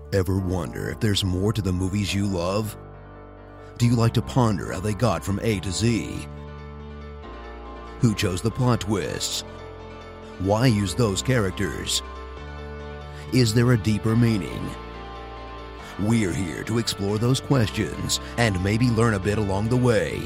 Ever wonder if there's more to the movies you love? Do you like to ponder how they got from A to Z? Who chose the plot twists? Why use those characters? Is there a deeper meaning? We're here to explore those questions and maybe learn a bit along the way.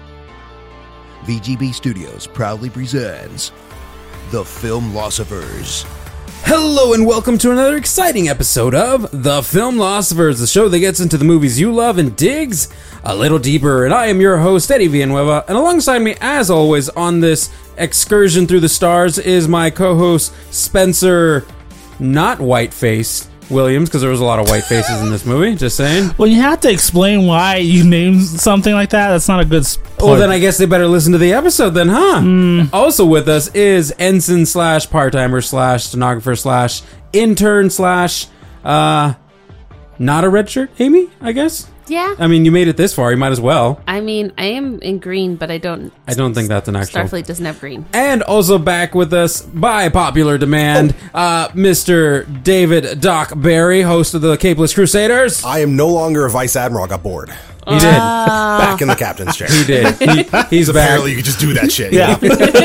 VGB Studios proudly presents The Filmlosophers. Hello and welcome to another exciting episode of The Filmlosophers, the show that gets into the movies you love and digs a little deeper. And I am your host, Eddie Villanueva, and alongside me, as always, on this excursion through the stars is my co-host, Spencer, not white-faced, Williams, because there was a lot of white faces in this movie, just saying. Well, you have to explain why you named something like that. That's not a good Well, then I guess they better listen to the episode then, huh? Also with us is ensign / part-timer / stenographer / intern / not a red shirt, Amy, I guess? Yeah. I mean, you made it this far, you might as well. I mean, I am in green, but I don't think that's an actual... Starfleet doesn't have green. And also back with us, by popular demand, Mr. David Doc Barry, host of the Capeless Crusaders. I am no longer a vice admiral. I got bored. He did. Back in the captain's chair. He did. He's back. Apparently you could just do that shit. Yeah.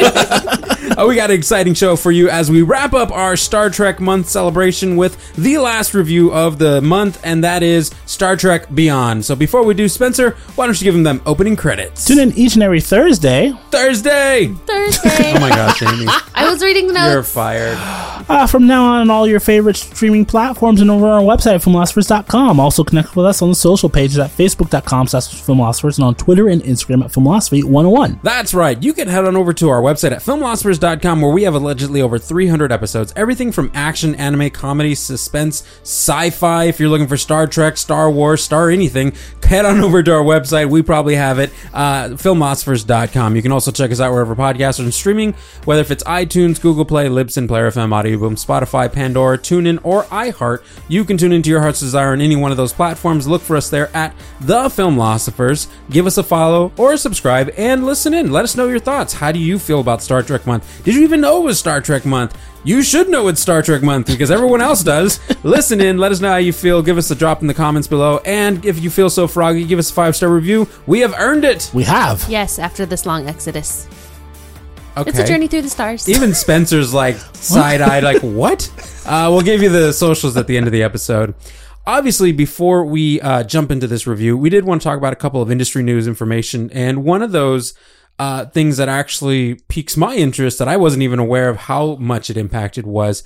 We got an exciting show for you as we wrap up our Star Trek month celebration with the last review of the month, and that is Star Trek Beyond. So before we do, Spencer, why don't you give them opening credits? Tune in each and every Thursday. Thursday! Oh my gosh, Amy. I was reading the notes. You're fired. From now on all your favorite streaming platforms and over on our website, filmlosophers.com. Also connect with us on the social pages at facebook.com/filmlosophers and on Twitter and Instagram at filmlosophy101. That's right. You can head on over to our website at filmlosophers.com, where we have allegedly over 300 episodes. Everything from action, anime, comedy, suspense, sci-fi. If you're looking for Star Trek, Star Wars, Star anything, head on over to our website. We probably have it, filmlosophers.com. You can also check us out wherever podcasts are streaming, whether if it's iTunes, Google Play, Libsyn, Player FM, Audio Boom, Spotify, Pandora, TuneIn, or iHeart. You can tune into your heart's desire on any one of those platforms. Look for us there at The Filmlosophers. Give us a follow or a subscribe and listen in. Let us know your thoughts. How do you feel about Star Trek Month? Did you even know it was Star Trek Month? You should know it's Star Trek Month because everyone else does. Listen in. Let us know how you feel. Give us a drop in the comments below. And if you feel so froggy, give us a 5-star review. We have earned it. We have. Yes, after this long exodus. Okay. It's a journey through the stars. Even Spencer's like side-eyed, like, what? We'll give you the socials at the end of the episode. Obviously, before we jump into this review, we did want to talk about a couple of industry news information. And one of those things that actually piques my interest that I wasn't even aware of how much it impacted was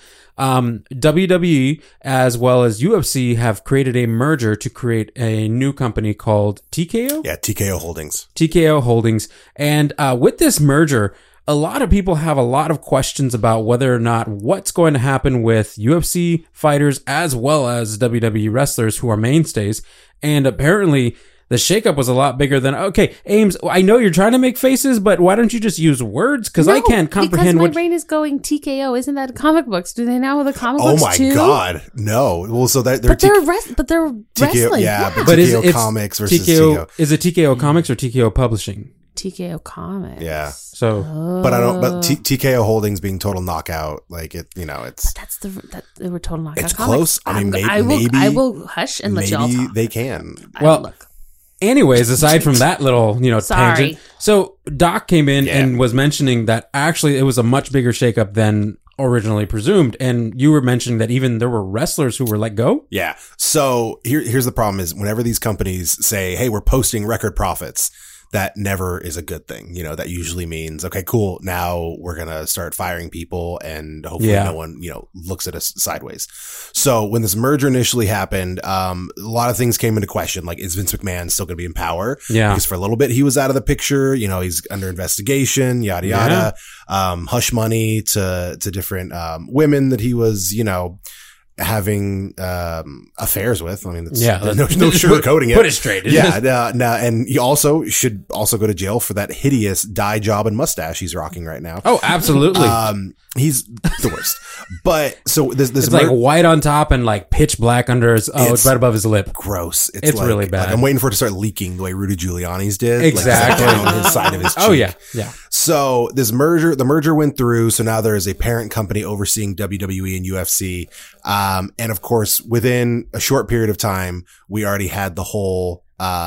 WWE as well as UFC have created a merger to create a new company called TKO? Yeah, TKO Holdings. TKO Holdings. And with this merger, a lot of people have a lot of questions about whether or not what's going to happen with UFC fighters as well as WWE wrestlers who are mainstays. And apparently the shakeup was a lot bigger than, okay, Ames, I know you're trying to make faces, but why don't you just use words? Because I can't comprehend because my brain is going TKO. Isn't that comic books? Do they now have the comic Oh books my too? God. No. Well, so they're But they're wrestling. Yeah, Yeah. but TKO Comics versus TKO. Is it TKO Comics or TKO Publishing? TKO Comics. Yeah. So, But I don't. But TKO Holdings being Total Knockout, like it, it's. But they were total knockout. It's comics. close. I mean, maybe I will hush and let y'all maybe talk. they can. well, anyways, aside from that little, tangent. So Doc came in and was mentioning that actually it was a much bigger shakeup than originally presumed. And you were mentioning that even there were wrestlers who were let go. Yeah. So here's the problem is whenever these companies say, hey, we're posting record profits, that never is a good thing. That usually means, okay, cool. Now we're going to start firing people and hopefully no one, looks at us sideways. So when this merger initially happened, a lot of things came into question. Like, is Vince McMahon still going to be in power? Yeah. Because for a little bit he was out of the picture. He's under investigation, yada, yada. Hush money to different, women that he was, having affairs with. I mean, no sugarcoating it. Put it straight. And he also should also go to jail for that hideous dye job and mustache he's rocking right now. Oh, absolutely. He's the worst. But so this it's like white on top and like pitch black under his, it's right above his lip. Gross. It's like, really bad. Like I'm waiting for it to start leaking the way Rudy Giuliani's did. Exactly. Like down his side of his cheek. Oh yeah. Yeah. So the merger went through. So now there is a parent company overseeing WWE and UFC. And of course, within a short period of time, we already had the whole,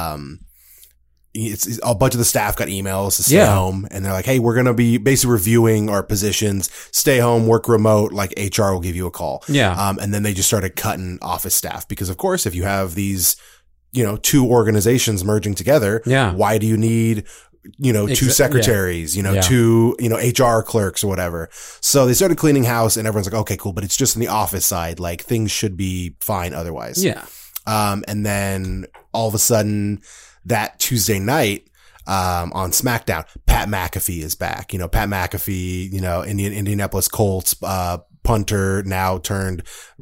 it's a bunch of the staff got emails to stay home, and they're like, hey, we're going to be basically reviewing our positions, stay home, work remote, like HR will give you a call. Yeah. And then they just started cutting office staff because of course, if you have these, two organizations merging together, why do you need, two secretaries, two, HR clerks or whatever. So they started cleaning house and everyone's like, okay, cool. But it's just in the office side. Like things should be fine otherwise. Yeah. And then all of a sudden that Tuesday night, on SmackDown, Pat McAfee is back. Pat McAfee, Indianapolis Colts, punter, now turned,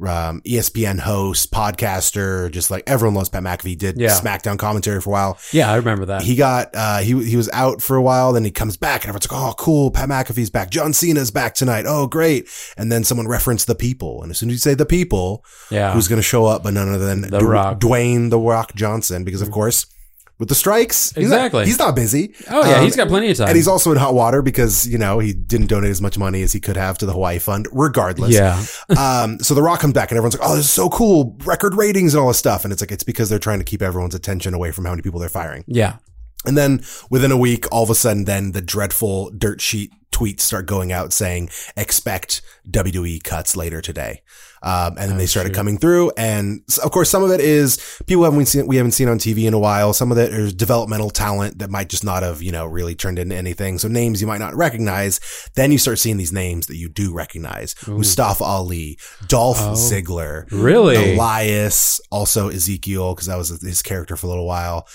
ESPN host, podcaster, just like everyone loves Pat McAfee, did SmackDown commentary for a while. Yeah, I remember that. He got, he was out for a while, then he comes back and everyone's like, oh, cool, Pat McAfee's back. John Cena's back tonight. Oh, great. And then someone referenced the people. And as soon as you say the people, who's going to show up but none other than Dwayne The Rock Johnson, because of course, with the strikes, he's not busy. Oh yeah, he's got plenty of time. And he's also in hot water because, he didn't donate as much money as he could have to the Hawaii Fund, regardless. Yeah. So The Rock comes back and everyone's like, oh, this is so cool. Record ratings and all this stuff. And it's like, it's because they're trying to keep everyone's attention away from how many people they're firing. Yeah. And then within a week, all of a sudden, then the dreadful dirt sheet tweets start going out saying, expect WWE cuts later today. And then they started coming through. And of course, some of it is people we haven't seen on TV in a while. Some of it is developmental talent that might just not have, really turned into anything. So names you might not recognize. Then you start seeing these names that you do recognize. Ooh. Mustafa Ali, Dolph Ziggler. Really? Elias, also Ezekiel, because that was his character for a little while.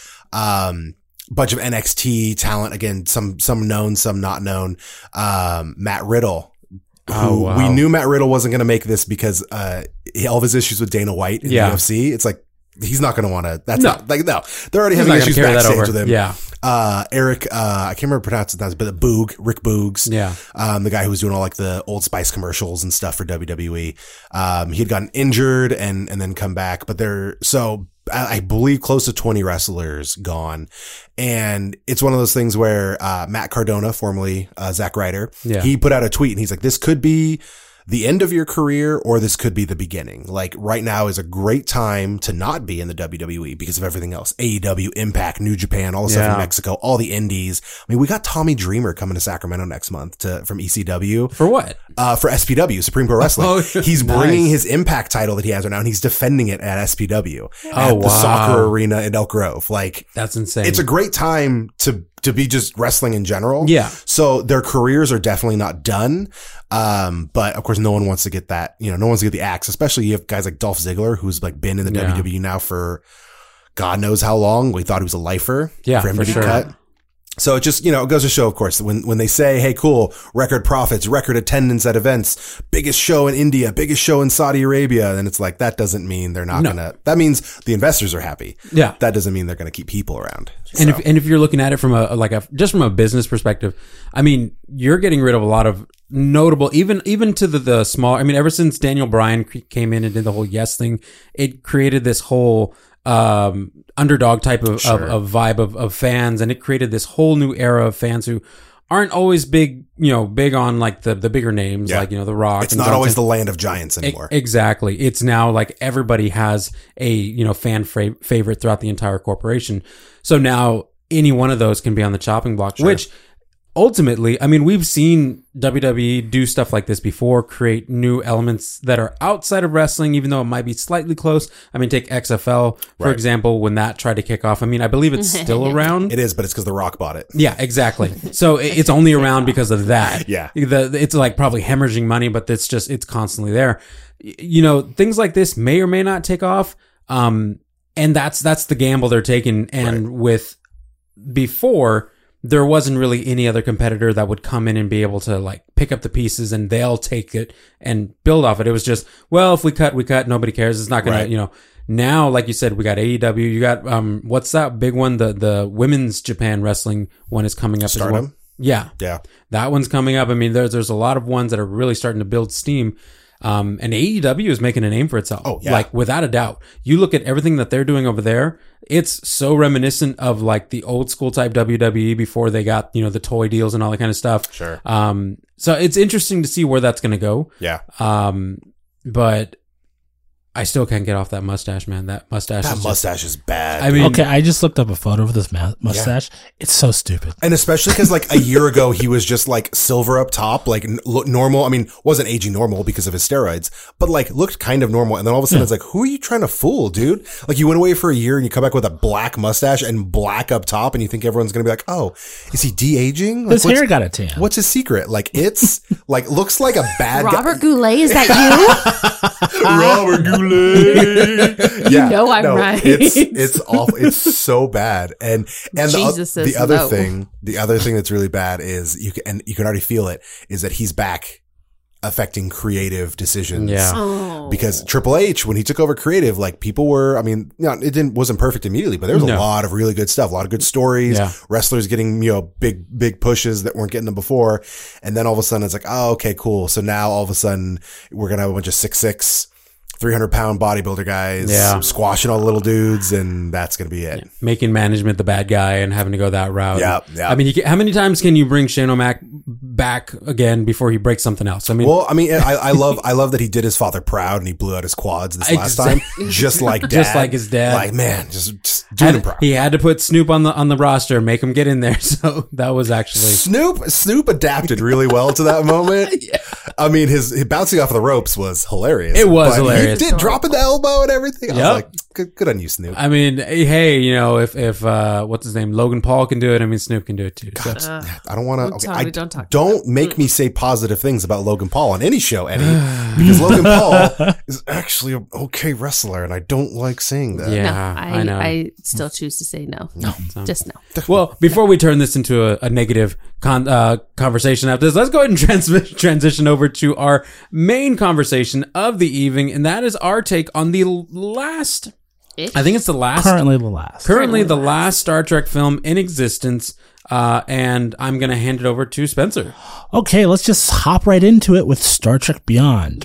Bunch of NXT talent. Again, some known, some not known. Matt Riddle. We knew Matt Riddle wasn't going to make this because all of his issues with Dana White in the UFC. It's like he's not going to want to. They're already having issues backstage with him. Yeah. Eric, I can't remember pronouncing that, but Rick Boogs. Yeah. The guy who was doing all like the Old Spice commercials and stuff for WWE. He had gotten injured and then come back, but I believe close to 20 wrestlers gone. And it's one of those things where, Matt Cardona, formerly, Zack Ryder, he put out a tweet and he's like, this could be the end of your career or this could be the beginning. Like right now is a great time to not be in the WWE because of everything else. AEW, Impact, New Japan, all the stuff in Mexico, all the indies. I mean, we got Tommy Dreamer coming to Sacramento next month from ECW. For what? For SPW, Supreme Pro Wrestling. He's bringing his Impact title that he has right now and he's defending it at SPW. At the soccer arena in Elk Grove. Like, that's insane. It's a great time to be just wrestling in general. Yeah. So their careers are definitely not done. But of course, no one wants to get that, no one wants to get the axe, especially you have guys like Dolph Ziggler, who's like been in the WWE now for God knows how long. We thought he was a lifer for him to be cut. So it just, it goes to show, of course, when they say, hey, cool, record profits, record attendance at events, biggest show in India, biggest show in Saudi Arabia, then it's like, that doesn't mean they're not that means the investors are happy. Yeah. That doesn't mean they're going to keep people around. And if you're looking at it from just from a business perspective, I mean, you're getting rid of a lot of notable, even to the small, I mean, ever since Daniel Bryan came in and did the whole Yes thing, it created this whole, underdog type of vibe of fans, and it created this whole new era of fans who aren't always big on like the bigger names, like, The Rock. It's not always the land of giants anymore. Exactly. It's now like everybody has a, fan favorite throughout the entire corporation. So now any one of those can be on the chopping block, which ultimately, I mean, we've seen WWE do stuff like this before, create new elements that are outside of wrestling, even though it might be slightly close. I mean, take XFL, for example, when that tried to kick off. I mean, I believe it's still around. It is, but it's because The Rock bought it. Yeah, exactly. So it's only around because of that. Yeah. It's like probably hemorrhaging money, but it's constantly there. Things like this may or may not take off. And that's the gamble they're taking. And with before, there wasn't really any other competitor that would come in and be able to like pick up the pieces and they'll take it and build off it. It was just, well, if we cut, nobody cares. It's not going to, now, like you said, we got AEW, you got, what's that big one? The women's Japan wrestling one is coming up Stardom? as well. Yeah. That one's coming up. I mean, there's a lot of ones that are really starting to build steam. And AEW is making a name for itself. Oh, yeah. Like, without a doubt. You look at everything that they're doing over there, it's so reminiscent of like the old school type WWE before they got, you know, the toy deals and all that kind of stuff. Sure. So it's interesting to see where that's going to go. Yeah. But I still can't get off that mustache, man. That mustache Is bad. I mean, Okay, I just looked up a photo of this mustache. It's so stupid. And especially because like a year ago, he was just like silver up top, like normal. I mean, wasn't aging normal because of his steroids, but like looked kind of normal. And then all of a sudden it's like, who are you trying to fool, dude? Like you went away for a year and you come back with a black mustache and black up top and you think everyone's going to be like, oh, is he de-aging? Like, His hair got a tan. What's his secret? Like it's like, looks like a bad Robert Goulet, is that you? Robert Goulet. Yeah, You know I'm right. It's awful. It's so bad. And Jesus the says other no. thing that's really bad is you can already feel it, is that he's back affecting creative decisions. Yeah. Oh. Because Triple H, when he took over creative, like people were, I mean, you know, wasn't perfect immediately, but there was a lot of really good stuff, a lot of good stories, Yeah. wrestlers getting, you know, big pushes that weren't getting them before. And then all of a sudden it's like, oh, okay, cool. So now all of a sudden we're going to have a bunch of 6'6", 300-pound bodybuilder guys squashing all the little dudes, and that's going to be it. making management the bad guy and having to go that route. Yeah. I mean, how many times can you bring Shane O'Mac back again before he breaks something else? I mean, Well, I mean, I love that he did his father proud and he blew out his quads this last time, just like dad. Just like his dad. Like, man, just doing him proud. he had to put Snoop on the roster, make him get in there. So that was actually Snoop adapted really well to that moment. I mean, his bouncing off of the ropes was hilarious. It was But hilarious. He did dropping the elbow and everything. I Yep. was like, good on you, Snoop. I mean, hey, you know, if what's his name, Logan Paul can do it, I mean, Snoop can do it too. So. I don't want Don't to. talk- don't talk Don't make me say positive things about Logan Paul on any show, Eddie, because Logan Paul is actually an okay wrestler, and I don't like saying that. Yeah, no, I know. I still choose to say no. No. Just no. Well, before we turn this into a negative conversation after this, let's go ahead and transition over to our main conversation of the evening, and that is our take on the last. I think it's the last. Currently the last. Currently the last Star Trek film in existence. And I'm going to hand it over to Spencer. Okay, let's just hop right into it with Star Trek Beyond.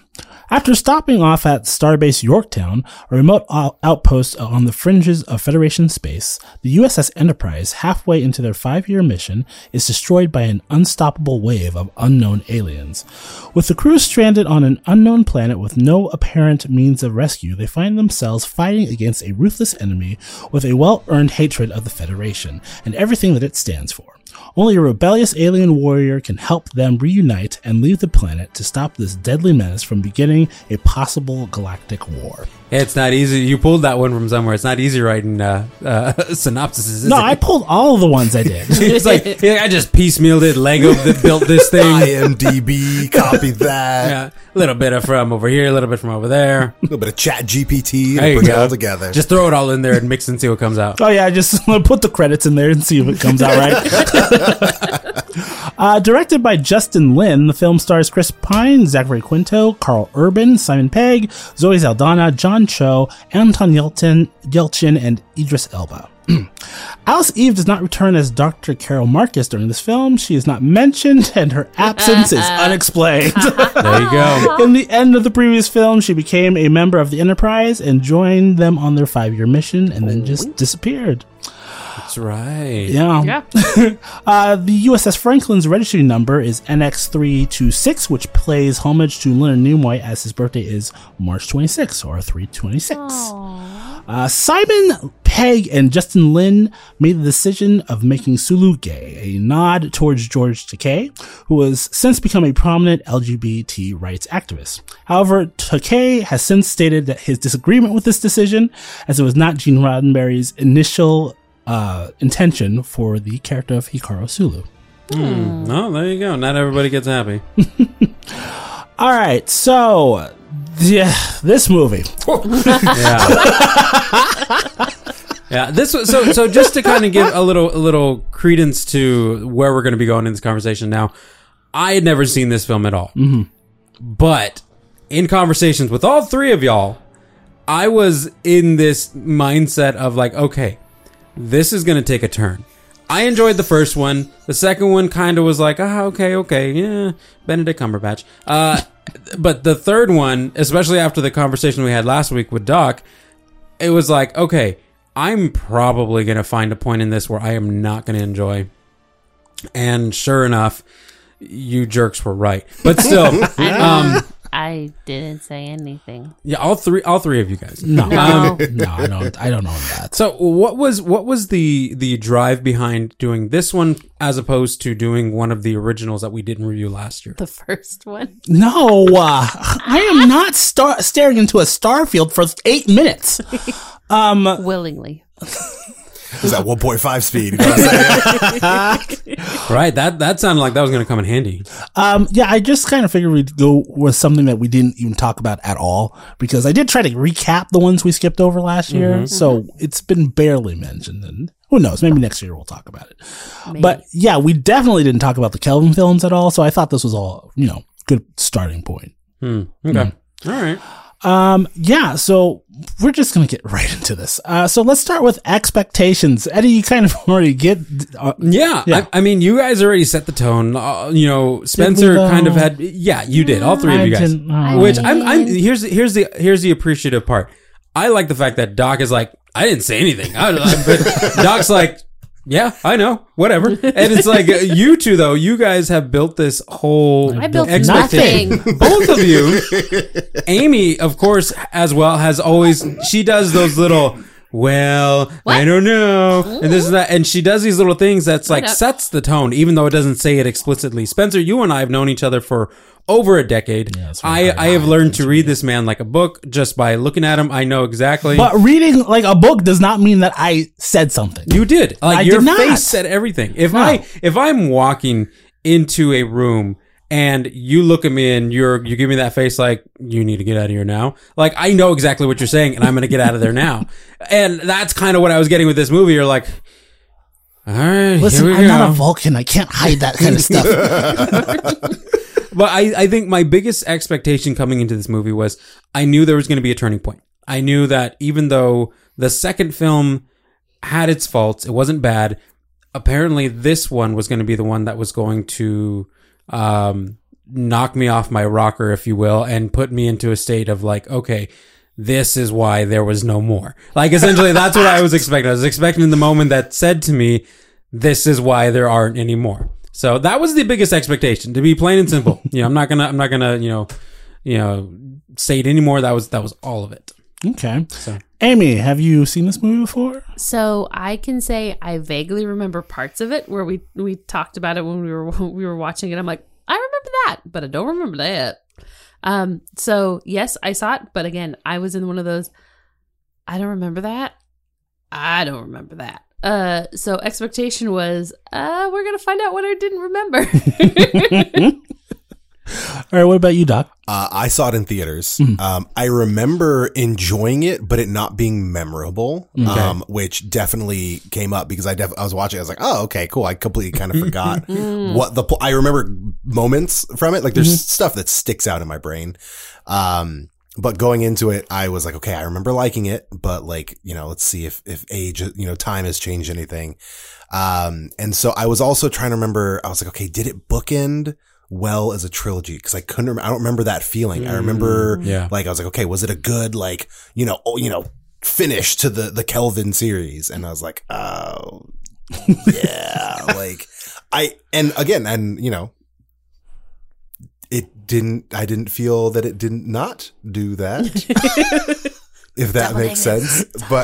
After stopping off at Starbase Yorktown, a remote outpost on the fringes of Federation space, the USS Enterprise, halfway into their 5-year mission, is destroyed by an unstoppable wave of unknown aliens. With the crew stranded on an unknown planet with no apparent means of rescue, they find themselves fighting against a ruthless enemy with a well-earned hatred of the Federation and everything that it stands for. Only a rebellious alien warrior can help them reunite and leave the planet to stop this deadly menace from beginning a possible galactic war. It's not easy. You pulled that one from somewhere. It's not easy writing synopsises. Is No, it? I pulled all of the ones I did. It's like, yeah, I just piecemealed it. Lego that built this thing. IMDb, copy that. Yeah, a little bit from over here, a little bit from over there. A little bit of Chat GPT, There and you put it go. all together. Just throw it all in there and mix and see what comes out. Oh yeah, just put the credits in there and see if it comes out right. Directed by Justin Lin, the film stars Chris Pine, Zachary Quinto, Carl Urban, Simon Pegg, Zoe Saldana, John Cho, Anton Yelchin, and Idris Elba. Alice Eve does not return as Dr. Carol Marcus during this film. She is not mentioned, and her absence is unexplained. There you go. In the end of the previous film, she became a member of the Enterprise and joined them on their 5-year mission, and then just disappeared. That's right. Yeah. Yeah. The USS Franklin's registry number is NX326, which plays homage to Leonard Nimoy as his birthday is March 26 or 326. Simon Pegg and Justin Lin made the decision of making Sulu gay, a nod towards George Takei, who has since become a prominent LGBT rights activist. However, Takei has since stated that his disagreement with this decision, as it was not Gene Roddenberry's initial intention for the character of Hikaru Sulu. Oh, there you go. Not everybody gets happy. All right, so yeah, this movie. Yeah, this was so just to kind of give a little credence to where we're going to be going in this conversation now. I had never seen this film at all. But in conversations with all three of y'all, I was in this mindset of like, okay, this is going to take a turn. I enjoyed the first one. The second one kind of was like, okay, yeah, Benedict Cumberbatch. But the third one, especially after the conversation we had last week with Doc, it was like, okay, I'm probably going to find a point in this where I am not going to enjoy. And sure enough, you jerks were right. But still, I didn't say anything. yeah, all three of you guys. No, No. no, I don't know that. So what was the drive behind doing this one as opposed to doing one of the originals that we didn't review last year? The first one. No, I am not staring into a star field for 8 minutes. Willingly. Is that 1.5 speed? You know what I'm saying? Right, that sounded like that was going to come in handy. Yeah, I just kind of figured we'd go with something that we didn't even talk about at all, because I did try to recap the ones we skipped over last year, so it's been barely mentioned, and who knows, maybe next year we'll talk about it. Maybe. But yeah, we definitely didn't talk about the Kelvin films at all, so I thought this was all, good starting point. Okay. All right. Yeah, so we're just going to get right into this. So let's start with expectations. Eddie, you kind of already get... Yeah. I mean, you guys already set the tone. Spencer though? kind of had... Yeah, you did. All three of you guys. Which here's the appreciative part. I like the fact that Doc is like, I didn't say anything. But Doc's like, yeah, I know, whatever. And it's like, you two though, you guys have built this whole I built expectation. nothing. Both of you. Amy, of course, as well, has always, she does those little, well, I don't know, and this and that, and she does these little things that's like sets the tone, even though it doesn't say it explicitly. Spencer, you and I have known each other for over a decade. Yeah, I have learned to read this man like a book just by looking at him. I know exactly. But reading like a book does not mean that I said something. You did. Like I your did not. face said everything. If I'm walking into a room and you look at me and you give me that face like, you need to get out of here now. Like, I know exactly what you're saying and I'm going to get out of there now. And that's kind of what I was getting with this movie. You're like, all right, listen, here we I'm go. not a Vulcan. I can't hide that kind of stuff. But I think my biggest expectation coming into this movie was I knew there was going to be a turning point. I knew that even though the second film had its faults, it wasn't bad. Apparently this one was going to be the one that was going to knock me off my rocker, if you will, and put me into a state of like, okay, this is why there was no more. Like, essentially, that's what I was expecting. I was expecting the moment that said to me, this is why there aren't any more. So that was the biggest expectation, to be plain and simple. I'm not gonna, say it anymore. That was all of it. Okay. So, Amy, have you seen this movie before? So I can say I vaguely remember parts of it where we talked about it when we were watching it. I'm like, I remember that, but I don't remember that. So yes, I saw it, but again, I was in one of those, I don't remember that. I don't remember that. So expectation was, we're going to find out what I didn't remember. All right. What about you, Doc? I saw it in theaters. I remember enjoying it, but it not being memorable, which definitely came up because I was watching. I was like, oh, okay, cool. I completely kind of forgot what I remember moments from it. Like there's stuff that sticks out in my brain. But going into it, I was like, okay, I remember liking it, but like, let's see if age, time has changed anything. And so I was also trying to remember, I was like, okay, did it bookend well as a trilogy? Cause I couldn't, I don't remember that feeling. I remember like, I was like, okay, was it a good, like, finish to the Kelvin series? And I was like, oh yeah, like I didn't feel that it didn't not do that. If that makes sense.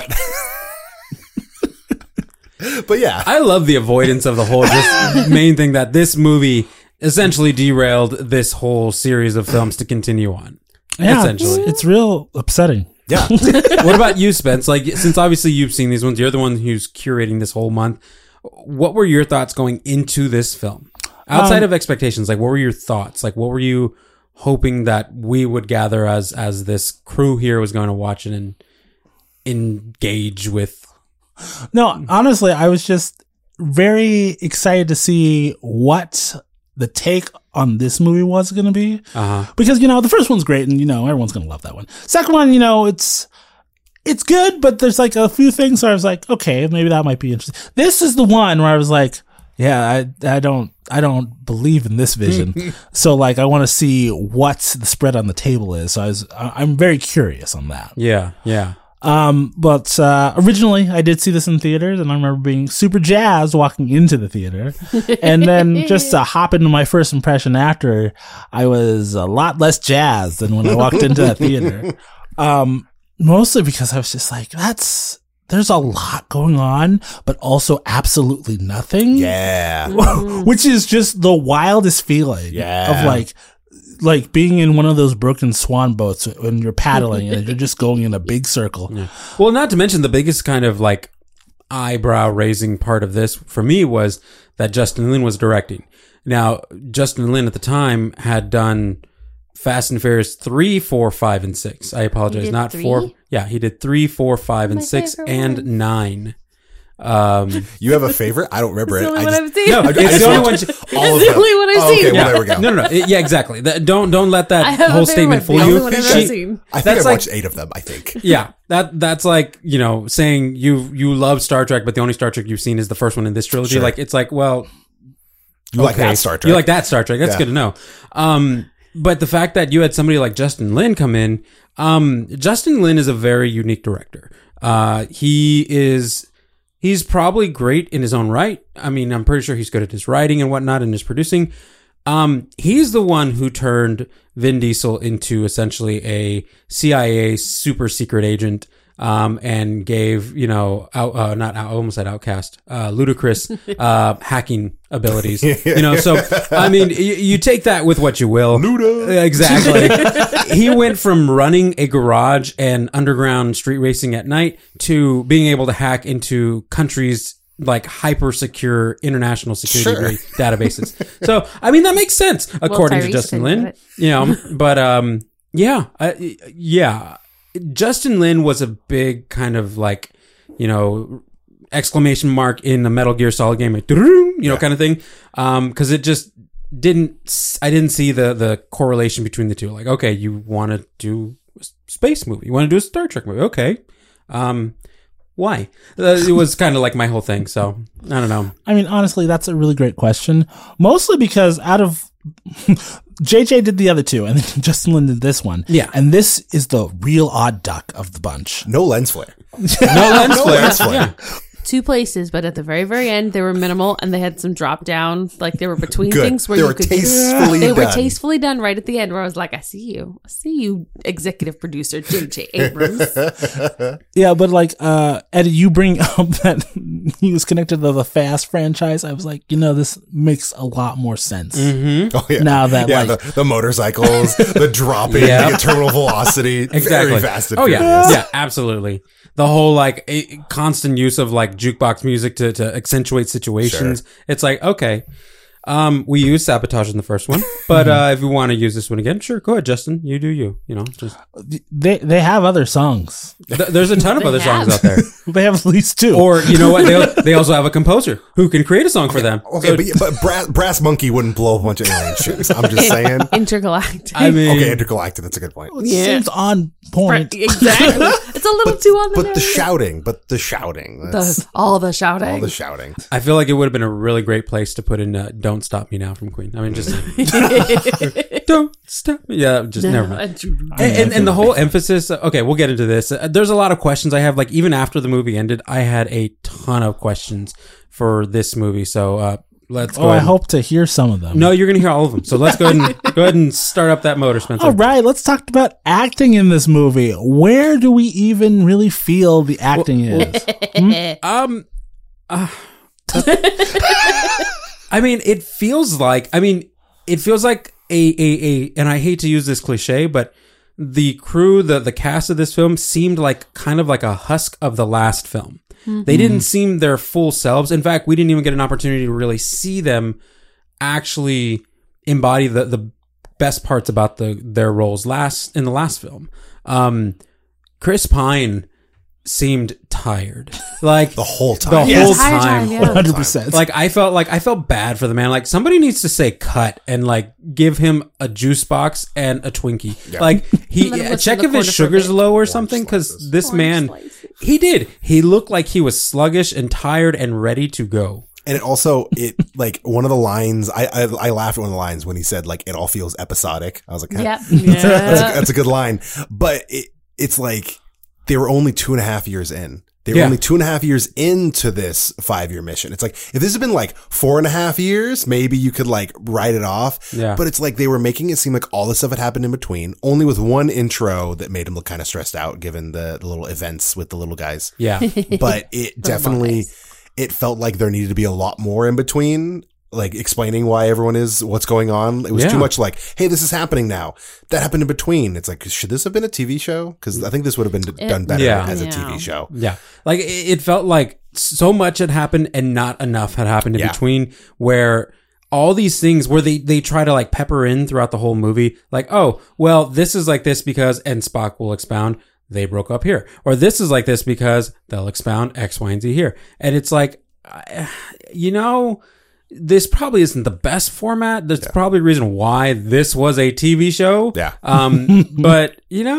But yeah. I love the avoidance of the whole just main thing that this movie essentially derailed this whole series of films to continue on. Yeah, essentially. it's real upsetting. Yeah. What about you, Spence? Like, since obviously you've seen these ones, you're the one who's curating this whole month. What were your thoughts going into this film? Outside of expectations, like, what were your thoughts? Like, what were you hoping that we would gather as this crew here was going to watch it and engage with? No, honestly, I was just very excited to see what the take on this movie was going to be. Because, the first one's great and, everyone's going to love that one. Second one, it's good, but there's like a few things where I was like, okay, maybe that might be interesting. This is the one where I was like, Yeah, I don't believe in this vision. So like I want to see what the spread on the table is. So I'm very curious on that. Yeah. But originally I did see this in theaters, and I remember being super jazzed walking into the theater. And then just to hop into my first impression after, I was a lot less jazzed than when I walked into that theater. Mostly because I was just like, there's a lot going on, but also absolutely nothing. Yeah. Which is just the wildest feeling of like being in one of those broken swan boats when you're paddling and you're just going in a big circle. Yeah. Well, not to mention the biggest kind of like eyebrow raising part of this for me was that Justin Lin was directing. Now, Justin Lin at the time had done Fast and Furious 3, 4, 5, and 6. I apologize. Not 3? 4. Yeah, he did 3, 4, 5, and 6, and ones. 9. You have a favorite? I don't remember It's it. the only I one just, I've seen. No, I it's the just only watched one. It's all of the them. only one I've Oh, seen. okay, well, there we go. No. Yeah, exactly. Don't let I that have whole a statement favorite. fool The you. only one I've ever seen. I think That's I like- watched 8 of them, I think. Yeah, that's like, saying you love Star Trek, but the only Star Trek you've seen is the first one in this trilogy. Sure. Like, it's like, well, You like okay. that Star Trek. You like that Star Trek. That's Yeah. good to know. But the fact that you had somebody like Justin Lin come in, Justin Lin is a very unique director. He's probably great in his own right. I mean, I'm pretty sure he's good at his writing and whatnot and his producing. He's the one who turned Vin Diesel into essentially a CIA super secret agent, and gave, I almost said Outcast, ludicrous, hacking abilities, so, I mean, you take that with what you will. Luda. Exactly. He went from running a garage and underground street racing at night to being able to hack into countries like hyper secure international security databases. So, I mean, that makes sense according to Tyrese Justin couldn't Lin, but, Justin Lin was a big kind of like, exclamation mark in the Metal Gear Solid game, like, kind of thing. Cause it just I didn't see the correlation between the two. Like, okay, you want to do a space movie. You want to do a Star Trek movie. Okay. Why? It was kind of like my whole thing. So I don't know. I mean, honestly, that's a really great question. Mostly because out of JJ did the other two, and then Justin Lin did this one. Yeah. And this is the real odd duck of the bunch. No lens flare. No lens flare. lens flare. Yeah. 2 places, but at the very, very end, they were minimal, and they had some drop down, like they were between Good. things where They you were could. tastefully They were done. tastefully done right at the end, where I was like, I see you, executive producer J.J. Abrams. Yeah, but like, Eddie, you bring up that he was connected to the Fast franchise. I was like, this makes a lot more sense. Oh, yeah. Now that, like- the motorcycles, the dropping, Yeah. the terminal velocity. Exactly. Very fast and Oh yeah, furious. yeah, absolutely. The whole like constant use of like jukebox music to accentuate situations. Sure. It's like, okay, we used Sabotage in the first one, but if you want to use this one again, sure, go ahead, Justin. You do you. Just They have other songs. there's a ton of They other songs have. out there. They have at least 2. Or you know what? They also have a composer who can create a song for them. Okay, So, but Brass Monkey wouldn't blow a bunch of alien ships. I'm just saying. Intergalactic. I mean, Okay, Intergalactic, that's a good point. It Yeah. seems on point. Exactly. It's a little too on the But nose. the shouting. That's All the shouting. all the shouting. I feel like it would have been a really great place to put in "Don't Stop Me Now" from Queen. I mean, just don't stop me. Yeah, just never mind. And the whole emphasis. Okay, we'll get into this. There's a lot of questions I have. Like even after the movie ended, I had a ton of questions for this movie. So let's go. I ahead. hope to hear some of them. No, you're gonna hear all of them. So let's go ahead and start up that motor, Spencer. All right, let's talk about acting in this movie. Where do we even really feel the acting is? I mean, it feels like a and I hate to use this cliche, but the crew, the cast of this film seemed like kind of like a husk of the last film. They didn't seem their full selves. In fact, we didn't even get an opportunity to really see them actually embody the best parts about their roles in the last film. Chris Pine seemed tired, like The whole time. The Yes. whole Entire time. time, yeah. 100%. Like I felt bad for the man. Like somebody needs to say cut and like give him a juice box and a Twinkie. Like he Let him listen check to if the his corner for a sugar's bit. low or something, because slices. this Orange man slices. he looked like he was sluggish and tired and ready to go. And it also, like one of the lines, I laughed at one of the lines when he said like, it all feels episodic. I was like, Yep. that's a good line. But it's like they were only 2.5 years in. They were only 2.5 years into this 5-year mission. It's like, if this had been like 4.5 years, maybe you could like write it off. Yeah. But it's like they were making it seem like all this stuff had happened in between, only with one intro that made him look kind of stressed out given the little events with the little guys. Yeah. But it definitely, it felt like there needed to be a lot more in between, like explaining why everyone is, what's going on. It was too much like, hey, this is happening now. That happened in between. It's like, should this have been a TV show? Because I think this would have been done better as a TV show. Yeah. Like it felt like so much had happened and not enough had happened in between, where all these things where they try to like pepper in throughout the whole movie. Like, oh, well, this is like this because, and Spock will expound, they broke up here. Or this is like this because they'll expound X, Y, and Z here. And it's like, this probably isn't the best format. There's probably a reason why this was a TV show. Yeah. But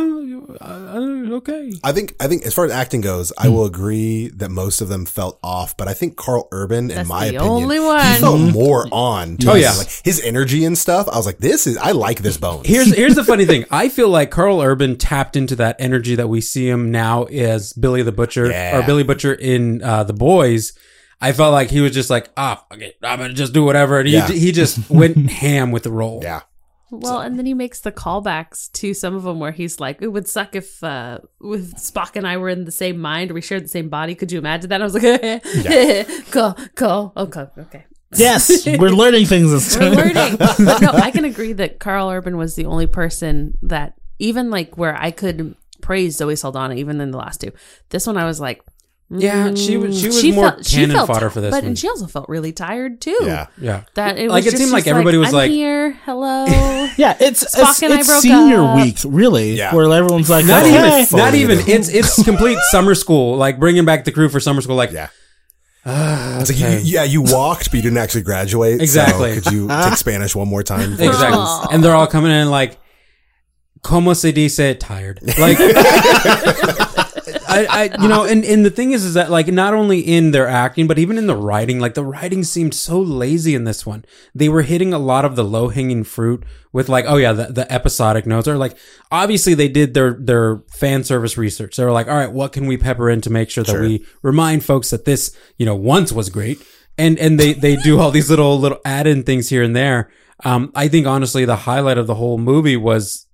okay. I think as far as acting goes, I will agree that most of them felt off, but I think Carl Urban, in my opinion, only one. he felt more on. Oh, yeah. Like his energy and stuff. I was like, I like this Bones. Here's the funny thing. I feel like Carl Urban tapped into that energy that we see him now as Billy the Butcher or Billy Butcher in The Boys. I felt like he was just like, fuck it, I'm gonna just do whatever, and he just went ham with the role. Yeah. Well, and then he makes the callbacks to some of them where he's like, it would suck if Spock and I were in the same mind or we shared the same body. Could you imagine that? I was like, cool. Okay. Yes, we're learning things this time. We're learning. But no, I can agree that Carl Urban was the only person that, even like where I could praise Zoe Saldana, even in the last two. This one I was like, yeah, she was more cannon fodder for this one. And she also felt really tired too. Yeah. That it was like, it seemed like everybody was I'm like, here, hello. Yeah, it's Spock and I broke senior up. week, really, where everyone's like, not okay. even. It's complete summer school, like bringing back the crew for summer school. Like, It's like you walked, but you didn't actually graduate. Exactly. So could you take Spanish one more time? Exactly. And they're all coming in like, "Como se dice tired?" Like, and the thing is that like not only in their acting, but even in the writing, like the writing seemed so lazy in this one. They were hitting a lot of the low hanging fruit with like, the episodic notes, or like obviously they did their fan service research. They were like, all right, what can we pepper in to make sure that we remind folks that this, once was great. And they do all these little add-in things here and there. I think honestly the highlight of the whole movie was,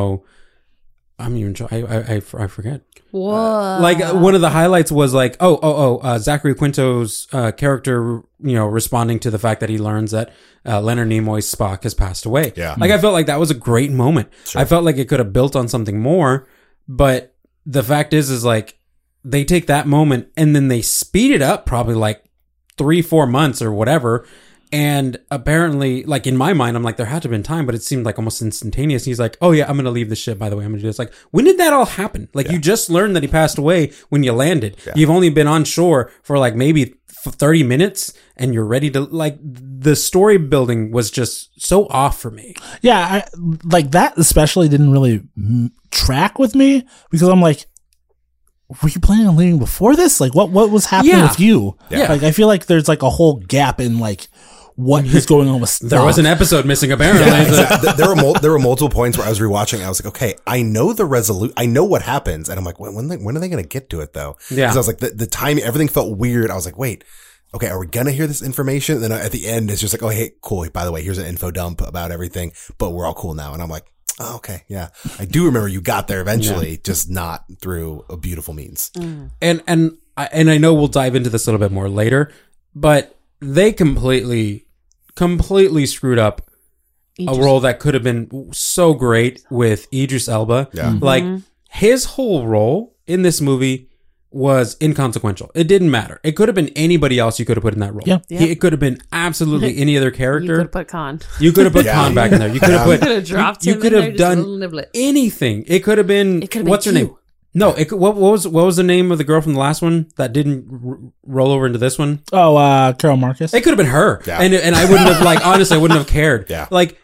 I'm even I forget. Whoa. Like one of the highlights was like, Zachary Quinto's character, responding to the fact that he learns that Leonard Nimoy's Spock has passed away. Yeah. Like I felt like that was a great moment. Sure. I felt like it could have built on something more, but the fact is like they take that moment and then they speed it up probably like 3-4 months or whatever. And apparently, like in my mind, I'm like, there had to have been time, but it seemed like almost instantaneous. And he's like, oh yeah, I'm going to leave the ship, by the way. I'm going to do this. Like, when did that all happen? Like you just learned that he passed away when you landed. Yeah. You've only been on shore for like maybe 30 minutes and you're ready to, like, the story building was just so off for me. Yeah. Like that especially didn't really track with me because I'm like, were you planning on leaving before this? Like what was happening with you? Yeah. Like I feel like there's like a whole gap in like what is going on with Spock. There was an episode missing apparently. There were multiple points where I was rewatching. I was like, okay, I know I know what happens. And I'm like, when are they going to get to it though? Yeah. Cause I was like, the timing, everything felt weird. I was like, wait, okay, are we going to hear this information? And then at the end, it's just like, oh, hey, cool. By the way, here's an info dump about everything, but we're all cool now. And I'm like, oh, okay. Yeah. I do remember you got there eventually, just not through a beautiful means. Mm. And I know we'll dive into this a little bit more later, but they completely screwed up a role that could have been so great with Idris Elba. Yeah. Mm-hmm. Like his whole role in this movie was inconsequential. It didn't matter. It could have been anybody else you could have put in that role. Yeah. It could have been absolutely any other character. You could have put Khan. You could have put Khan back in there. You could have put. You could have dropped you him could in have there, done anything. It could have been. It could have been what's her name? No. What was the name of the girl from the last one that didn't roll over into this one? Oh, Carol Marcus. It could have been her. Yeah. And I wouldn't have honestly I wouldn't have cared. Yeah. Like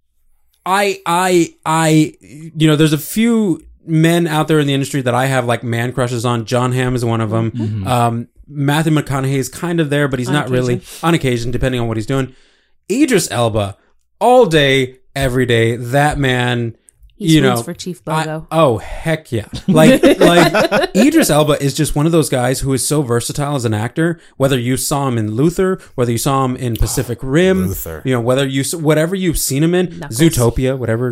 I there's a few men out there in the industry that I have like man crushes on. John Hamm is one of them. Mm-hmm. Matthew McConaughey is kind of there, but he's not really on occasion, depending on what he's doing. Idris Elba, all day, every day. That man, He swings for Chief Bogo. Oh, heck yeah. Like Idris Elba is just one of those guys who is so versatile as an actor, whether you saw him in Luther, whether you saw him in Pacific Rim, Luther. whatever you've seen him in, Knuckles. Zootopia, whatever,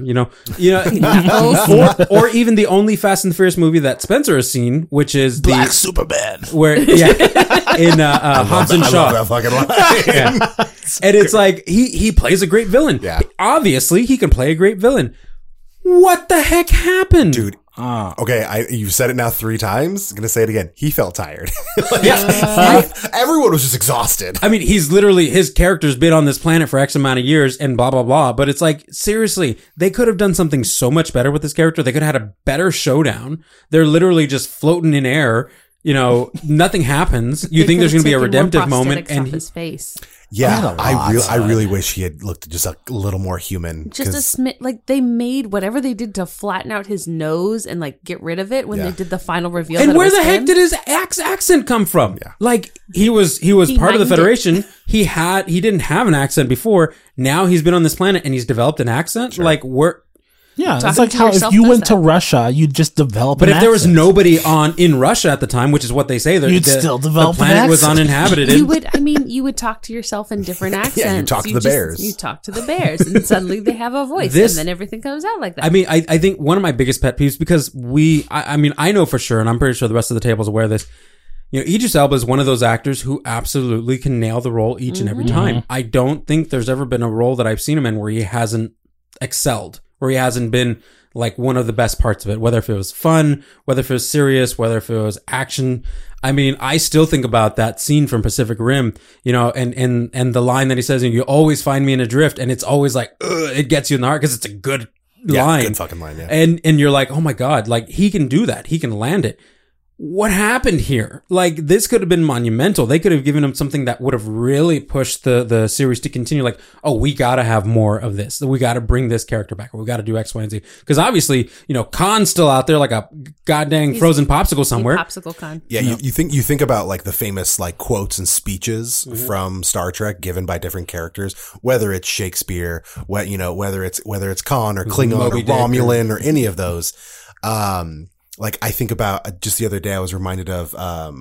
or even the only Fast and the Furious movie that Spencer has seen, which is Black Superman. where, in Hobbs and Shaw. I love that fucking line. Yeah. And it's like, he plays a great villain. Yeah. Obviously, he can play a great villain. What the heck happened? Dude. Okay, you've said it now 3 times. I'm gonna say it again. He felt tired. Everyone was just exhausted. I mean, his character's been on this planet for X amount of years and blah, blah, blah. But it's like, seriously, they could have done something so much better with this character. They could have had a better showdown. They're literally just floating in air. Nothing happens. You think there's going to be a redemptive moment. And his face. Yeah, I really wish he had looked just a little more human. Just like they made whatever they did to flatten out his nose and like get rid of it when they did the final reveal. And that where it was the heck him. did his accent come from? Yeah. Like he was part of the Federation. He didn't have an accent before. Now he's been on this planet and he's developed an accent. Sure. Like Yeah, Talking it's like to how if yourself you does went to that. Russia, you'd just develop But an if there was accent. nobody in Russia at the time, which is what they say, You'd still develop the an planet was accent. uninhabited. You would talk to yourself in different accents. you talk to the bears. You talk to the bears, and suddenly they have a voice, and then everything comes out like that. I mean, I think one of my biggest pet peeves, because I know for sure, and I'm pretty sure the rest of the table is aware of this. Idris Elba is one of those actors who absolutely can nail the role each and every time. I don't think there's ever been a role that I've seen him in where he hasn't excelled, where he hasn't been like one of the best parts of it, whether if it was fun, whether if it was serious, whether if it was action. I mean, I still think about that scene from Pacific Rim, and the line that he says, you always find me in a drift. And it's always like, it gets you in the heart because it's a good line. Good fucking line, yeah. And you're like, oh my God, like he can do that. He can land it. What happened here? Like this could have been monumental. They could have given him something that would have really pushed the series to continue. Like, oh, we got to have more of this. We got to bring this character back. Or we got to do X, Y, and Z. Because obviously, Khan's still out there like a goddamn frozen popsicle somewhere. Popsicle Khan. Yeah, you think about like the famous like quotes and speeches from Star Trek given by different characters, whether it's Shakespeare, whether it's Khan or Klingon Moby or Dick Romulan or any of those. Like I think about just the other day, I was reminded of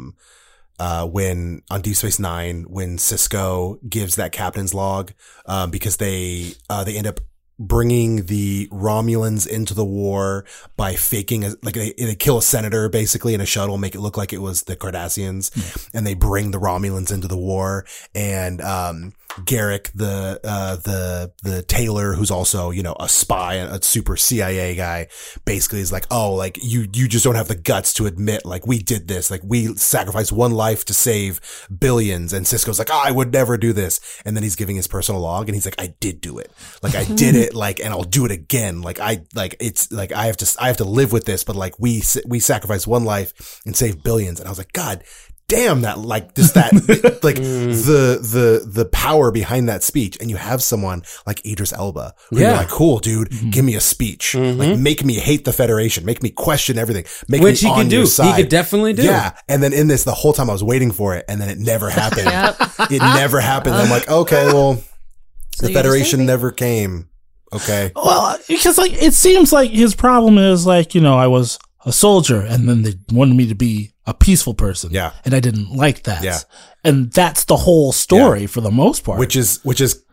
when on Deep Space Nine, when Sisko gives that captain's log, because they end up bringing the Romulans into the war by faking they kill a senator basically in a shuttle, make it look like it was the Cardassians, and they bring the Romulans into the war, and Garrick, the tailor, who's also, a spy, a super CIA guy, basically is like, oh, like you just don't have the guts to admit, like, we did this, like we sacrificed one life to save billions. And Sisko's like, oh, I would never do this. And then he's giving his personal log and he's like, I did do it. Like I did it, like, and I'll do it again. Like I have to live with this, but like we sacrificed one life and saved billions. And I was like, God damn, that like just that like the power behind that speech. And you have someone like Idris Elba who you're like, cool, dude, give me a speech, like make me hate the Federation, make me question everything, make Which me he on could your do. side. He could definitely do. Yeah. And then in this, the whole time I was waiting for it, and then it never happened. It never happened. I'm like, okay, well, So the you're Federation just never came. Okay. Well, because like it seems like his problem is like, I was a soldier and then they wanted me to be a peaceful person. Yeah. And I didn't like that. Yeah. And that's the whole story for the most part. Which is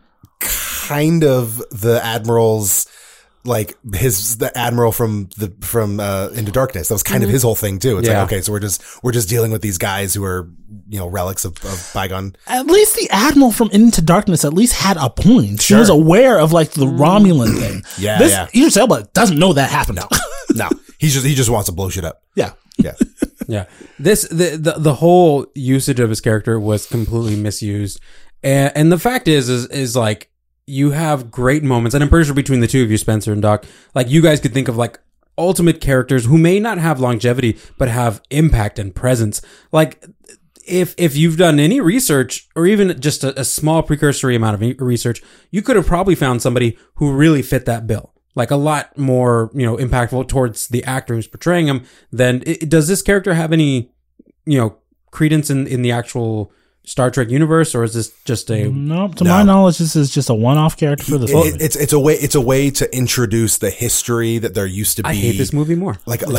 kind of the Admiral's, like the Admiral from Into Darkness. That was kind of his whole thing too. It's like, okay, so we're just dealing with these guys who are, relics of bygone. At least the Admiral from Into Darkness at least had a point. She Sure. was aware of like the Romulan thing. Yeah. Idris Elba doesn't know that happened. No, he just wants to blow shit up. Yeah. Yeah. Yeah. The whole usage of his character was completely misused. And the fact is like, you have great moments, and I'm pretty sure between the two of you, Spencer and Doc, like you guys could think of like ultimate characters who may not have longevity, but have impact and presence. Like if you've done any research or even just a small precursory amount of research, you could have probably found somebody who really fit that bill. Like a lot more, impactful towards the actor who's portraying him than does this character have any, credence in the actual Star Trek universe, or is this just a No, to my knowledge, this is just a one-off character for this movie. It's a way to introduce the history that there used to be. I hate this movie more.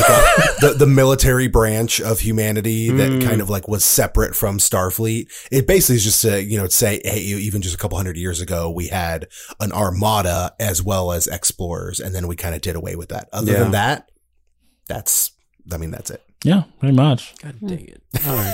The military branch of humanity that kind of like was separate from Starfleet. It basically is just to, say, hey, even just a couple hundred years ago, we had an armada as well as explorers, and then we kind of did away with that. Other than that, that's it. Yeah, pretty much. God dang it. All right.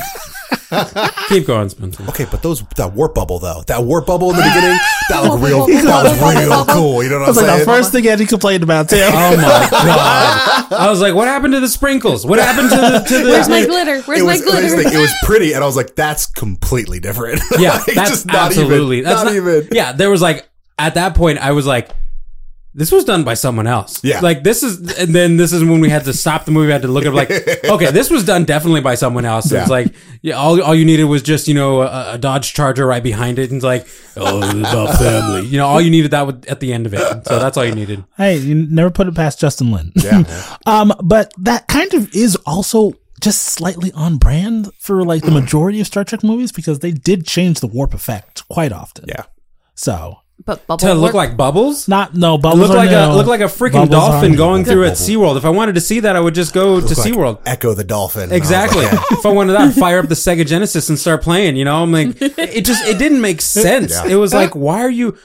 Keep going, Spencer. Okay, but that warp bubble though, that warp bubble in the beginning, that was real cool. You know what I'm saying? Like the first thing Eddie complained about too. Oh my god! I was like, "What happened to the sprinkles? What happened to the?" Where's my glitter? Where's my glitter? It was pretty, and I was like, "That's completely different." Yeah, that's just absolutely. not even. Yeah, there was like at that point, I was like, this was done by someone else. Yeah. Like this is when we had to stop the movie. We had to look up like, okay, this was done definitely by someone else. Yeah. It's like, all you needed was just, a Dodge Charger right behind it. And it's like, oh, it's about family. All you needed at the end of it. So that's all you needed. Hey, you never put it past Justin Lin. Yeah. But that kind of is also just slightly on brand for like the majority of Star Trek movies because they did change the warp effect quite often. Yeah. So. But bubble To look warp? like bubbles? Bubbles Look like a freaking Bubbles dolphin are going new. through at SeaWorld. If I wanted to see that, I would just go to SeaWorld. Echo the Dolphin. Exactly. If I wanted that, fire up the Sega Genesis and start playing, I'm like, it didn't make sense. Yeah. It was like, why are you,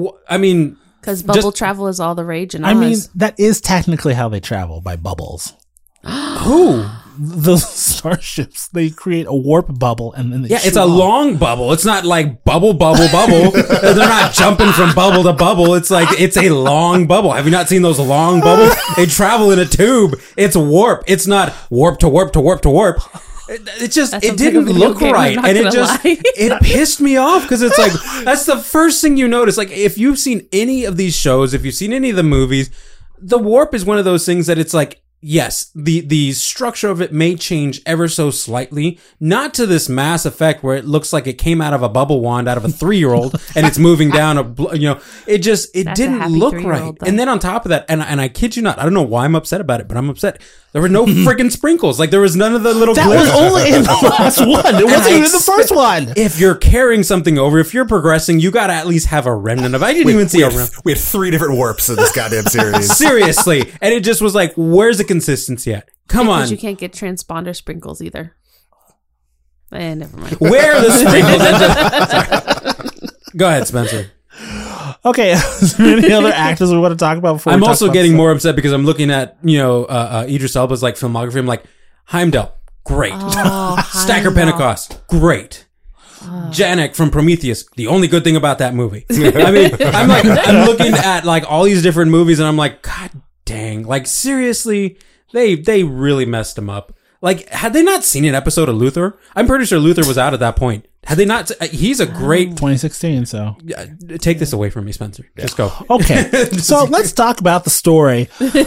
Because bubble travel is all the rage in Oz. I mean, that is technically how they travel, by bubbles. who? The starships, they create a warp bubble and then they Yeah, shoot it's a off. long bubble. It's not like bubble. They're not jumping from bubble to bubble. It's like, it's a long bubble. Have you not seen those long bubbles? They travel in a tube. It's warp. It's not warp to warp to warp to warp. It just, That it sounds like didn't a video look game, right. I'm not And it gonna just, lie. it pissed me off because it's like, that's the first thing you notice. Like, if you've seen any of these shows, if you've seen any of the movies, the warp is one of those things that it's like, yes, the structure of it may change ever so slightly, not to this mass effect where it looks like it came out of a bubble wand out of a 3-year-old and it's moving down it That's a didn't happy look 3-year-old, right. though. And then on top of that, and I kid you not, I don't know why I'm upset about it, but I'm upset. There were no friggin' sprinkles. Like there was none of the little That glitter. was only in the last one. It wasn't even in the first one. If you're carrying something over, if you're progressing, you gotta at least have a remnant of. I didn't even see a remnant. We had 3 different warps in this goddamn series. Seriously. And it just was like, where's the consistency at? Come on. Because you can't get transponder sprinkles either. Never mind. Where are the sprinkles? Go ahead, Spencer. Okay, is there any other actors we want to talk about before? I'm we talk also about getting stuff? more upset because I'm looking at, Idris Elba's like filmography. I'm like, Heimdall, great. Stacker Heimdall. Pentecost, great. Janek from Prometheus, the only good thing about that movie. I mean, I'm looking at like all these different movies and I'm like, God dang, like seriously, they really messed him up. Like, had they not seen an episode of Luther? I'm pretty sure Luther was out at that point. Had they not, he's a great, 2016, so. take this away from me, Spencer. Just go. Okay, so let's talk about the story.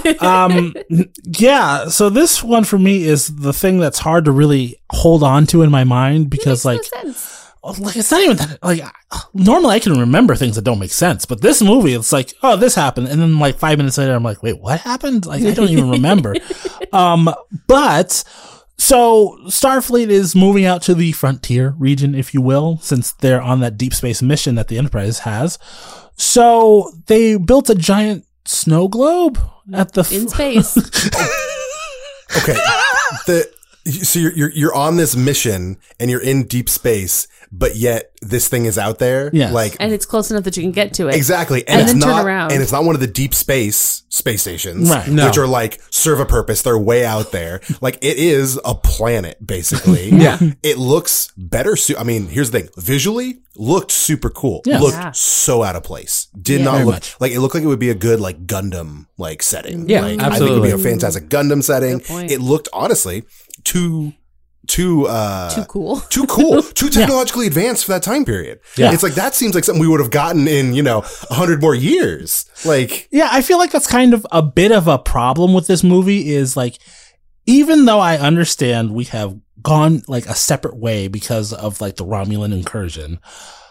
So this one for me is the thing that's hard to really hold on to in my mind because Makes no sense. it's not even that, like, normally I can remember things that don't make sense, but this movie, it's like, oh, this happened. And then like 5 minutes later, I'm like, wait, what happened? Like, I don't even remember. But so Starfleet is moving out to the frontier region, if you will, since they're on that deep space mission that the Enterprise has. So they built a giant snow globe at the In space. Okay. So you're on this mission and you're in deep space, but yet this thing is out there. Yes. Like And it's close enough that you can get to it. exactly. And it's then turn not, around. and it's not one of the deep space stations, Right. No. which are like serve a purpose. They're way out there. Like it is a planet basically. Yeah. It looks better. I mean, here's the thing. Visually looked super cool. Yes. Looked Yeah. so out of place. Did Yeah. not Very look much. like it looked like it would be a good like Gundam like setting. Yeah, like, absolutely. I think it would be a fantastic Gundam setting. Good point. It looked honestly too Too cool. too cool, too technologically advanced for that time period. Yeah. It's like, that seems like something we would have gotten in, 100 more years. Like, Yeah, I feel like that's kind of a bit of a problem with this movie is like, even though I understand we have gone like a separate way because of like the Romulan incursion,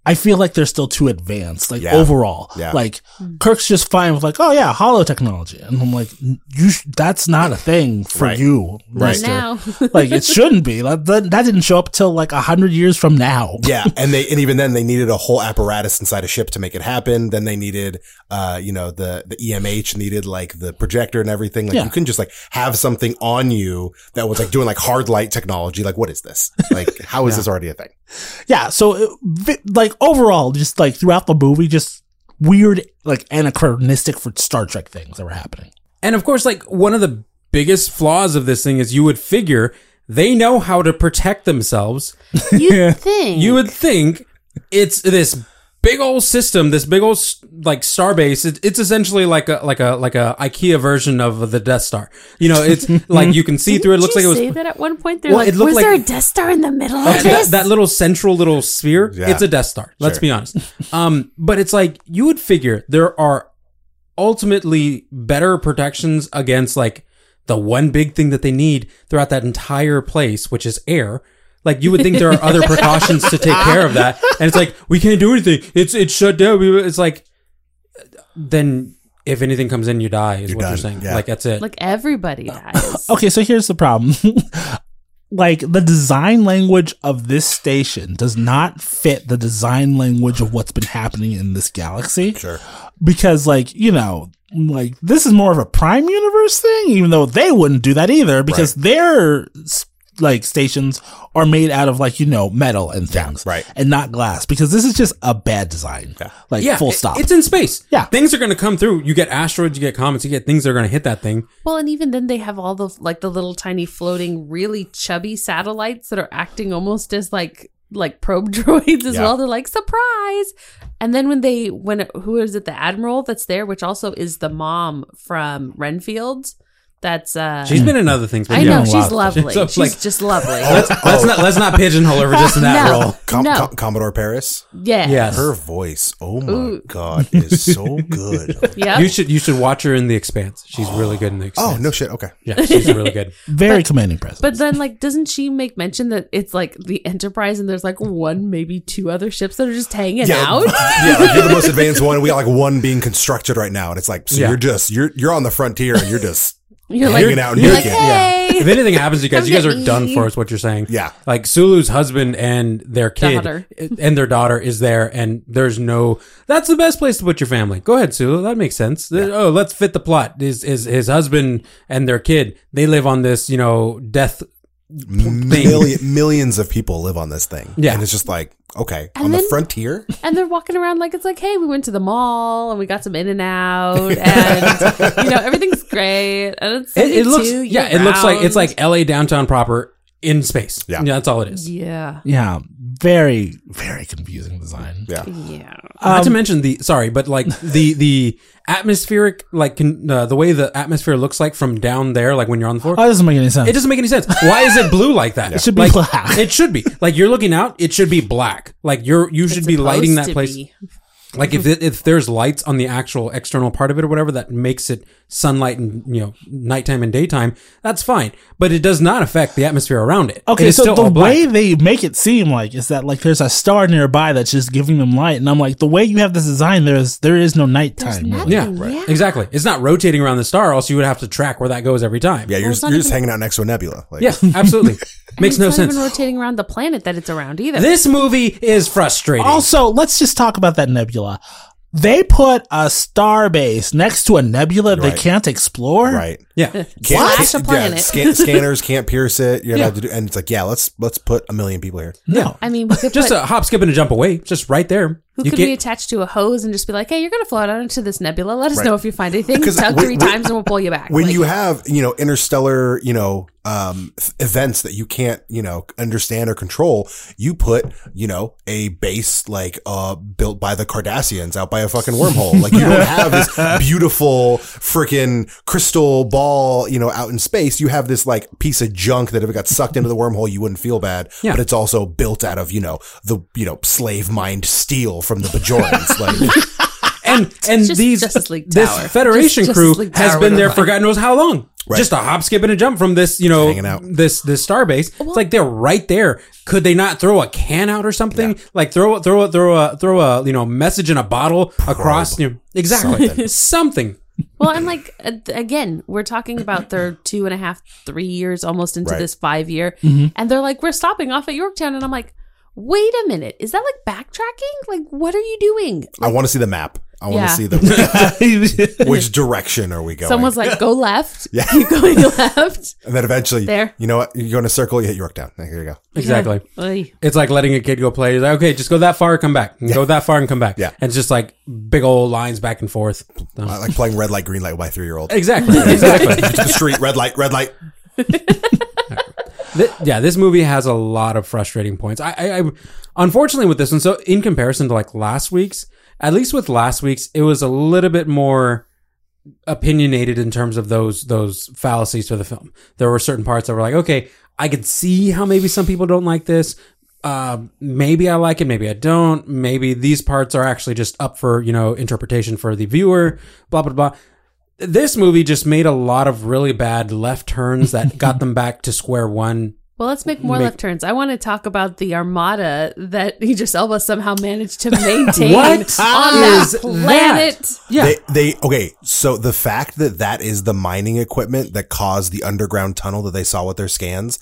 I feel like they're still too advanced, like Yeah. overall. Yeah. Like Kirk's just fine with like, oh yeah, holo technology, and I'm like, that's not a thing for Right. you, Right. Mister. Now. Like it shouldn't be. That didn't show up till like 100 years from now. Yeah, and even then they needed a whole apparatus inside a ship to make it happen. Then they needed, the EMH needed like the projector and everything. Like Yeah. you couldn't just like have something on you that was like doing like hard light technology. Like what is this? Like how is this already a thing? Yeah. So like overall, just like throughout the movie, just weird, like anachronistic for Star Trek things that were happening. And of course, like one of the biggest flaws of this thing is you would figure they know how to protect themselves. You'd think. You would think it's this big old system, this big old like starbase. It's essentially like a IKEA version of the Death Star. You know, it's like you can see through it. It looks like it was say that at one point. They're Well, like, it looked was like- there a Death Star in the middle of this? that little central little sphere. Yeah. It's a Death Star. Let's Sure. be honest. But it's like you would figure there are ultimately better protections against like the one big thing that they need throughout that entire place, which is air. Like you would think there are other precautions to take care of that, and it's like we can't do anything. It's shut down. It's like then if anything comes in, you die. Is what done. you're saying? Yeah. Like that's it. Like everybody dies. Okay, so here's the problem. Like the design language of this station does not fit the design language of what's been happening in this galaxy. Sure. Because like, like this is more of a Prime Universe thing, even though they wouldn't do that either because their like stations are made out of like, metal and things. right. And not glass because this is just a bad design. Yeah. Like full stop. It's in space. Yeah. Things are going to come through. You get asteroids, you get comets, you get things that are going to hit that thing. Well, and even then they have all the the little tiny floating, really chubby satellites that are acting almost as like probe droids as Yeah. well. They're like, surprise. And then who is it? The Admiral that's there, which also is the mom from Renfield's. That's She's been in other things. But I yeah. know a lot she's of lovely. So, She's like- just lovely. Let's not pigeonhole her just in that No. role. No. Commodore Paris. Yeah. Yes. Her voice, oh my God, is so good. Yep. You should watch her in The Expanse. She's really good in The Expanse. Oh, no shit. Okay. Yeah, she's really good. Very commanding presence. But then, doesn't she make mention that it's like the Enterprise and there's like one, maybe two other ships that are just hanging out? Yeah, like you're the most advanced one. We got like one being constructed right now. And it's like, so Yeah. you're on the frontier and you're just You're hanging out and you're like, naked. hey. If anything happens to you guys, Come you guys get are done me. for, is what you're saying. Yeah. Like Sulu's husband and their kid Daughter. and their daughter is there, and there's that's the best place to put your family. Go ahead, Sulu. That makes sense. Oh, let's fit the plot. His husband and their kid, they live on this, death thing. Millions of people live on this thing. Yeah. And it's just like, okay, And on the then- frontier? And they're walking around like it's like, hey, we went to the mall and we got some In and Out, and everything's great. And it's It looks, too, it looks like it's year-round. like LA downtown proper in space. Yeah. That's all it is. yeah, yeah, very, very confusing design. Yeah. yeah. Not to mention the atmospheric, the way the atmosphere looks like from down there, like when you're on the floor. Oh, that doesn't make any sense. It doesn't make any sense. Why is it blue like that? It should be Like, black. It should be. Like you're looking out, it should be black. Like you should It's be lighting supposed that to place. be. Like if there's lights on the actual external part of it or whatever that makes it sunlight and nighttime and daytime, that's fine. But it does not affect the atmosphere around it. It Okay, is so still the all black. way they make it seem like is that like there's a star nearby that's just giving them light, and I'm like, the way you have this design, there is no There's nighttime. nothing. Yeah, Yeah. exactly. It's not rotating around the star, else you would have to track where that goes every time. Yeah, you're it's not just even- hanging out next to a nebula. Like, Yeah, absolutely. Makes It's no not sense. even rotating around the planet that it's around either. This movie is frustrating. Also, let's just talk about that nebula. They put a star base next to a nebula they Right. can't explore. Right. yeah. Slash a planet. Scanners can't pierce it. You're allowed to do, and it's like, yeah, let's put 1 million people here. No. I mean, we could Just put, a hop, skip, and a jump away. Just right there. who You could get- we attach to a hose and just be like, hey, you're going to float out into this nebula. Let us Right. know if you find anything. Because Tug when- 3 when- times and we'll pull you back. When Like, you have, interstellar, events that you can't, understand or control, you put, a base built by the Cardassians out by a fucking wormhole. Like you don't have this beautiful freaking crystal ball, out in space. You have this like piece of junk that if it got sucked into the wormhole, you wouldn't feel bad. Yeah. But it's also built out of, the slave mined steel from the Bajorans. Like, and Just these Justice League this Tower. Federation Just crew Justice League has Tower been would there have for been- God knows how long. Right. Just a hop, skip, and a jump from this, hanging out. this starbase. It's like they're right there. Could they not throw a can out or something? Like throw a message in a bottle across? Exactly something. Well, and like again, we're talking about their 2.5, 3 years almost into Right. this 5 year, and they're like, we're stopping off at Yorktown, and I'm like, wait a minute, is that like backtracking? Like, what are you doing? I want to see the map. I want Yeah. to see the which direction are we going? Someone's like, go left. Yeah. Keep going left. and then eventually, There. you know what? You go in a circle, you hit Yorktown. Here you go. Exactly. Yeah. Oy. It's like letting a kid go play. He's like, okay, just go that far, come back. And Go that far and come back. Yeah. And it's just like big old lines back and forth. I like playing red light, green light with my 3-year-old. Exactly. Exactly. To the street, red light, red light. This movie has a lot of frustrating points. I unfortunately with this one, so in comparison to like last week's, at least with last week's, it was a little bit more opinionated in terms of those fallacies to the film. There were certain parts that were like, okay, I could see how maybe some people don't like this. Maybe I like it, maybe I don't. Maybe these parts are actually just up for, interpretation for the viewer, blah, blah, blah. This movie just made a lot of really bad left turns that got them back to square one. Well, let's make more left turns. I want to talk about the armada that Idris Elba somehow managed to maintain What on that is planet. that? Yeah. Okay, so the fact that is the mining equipment that caused the underground tunnel that they saw with their scans,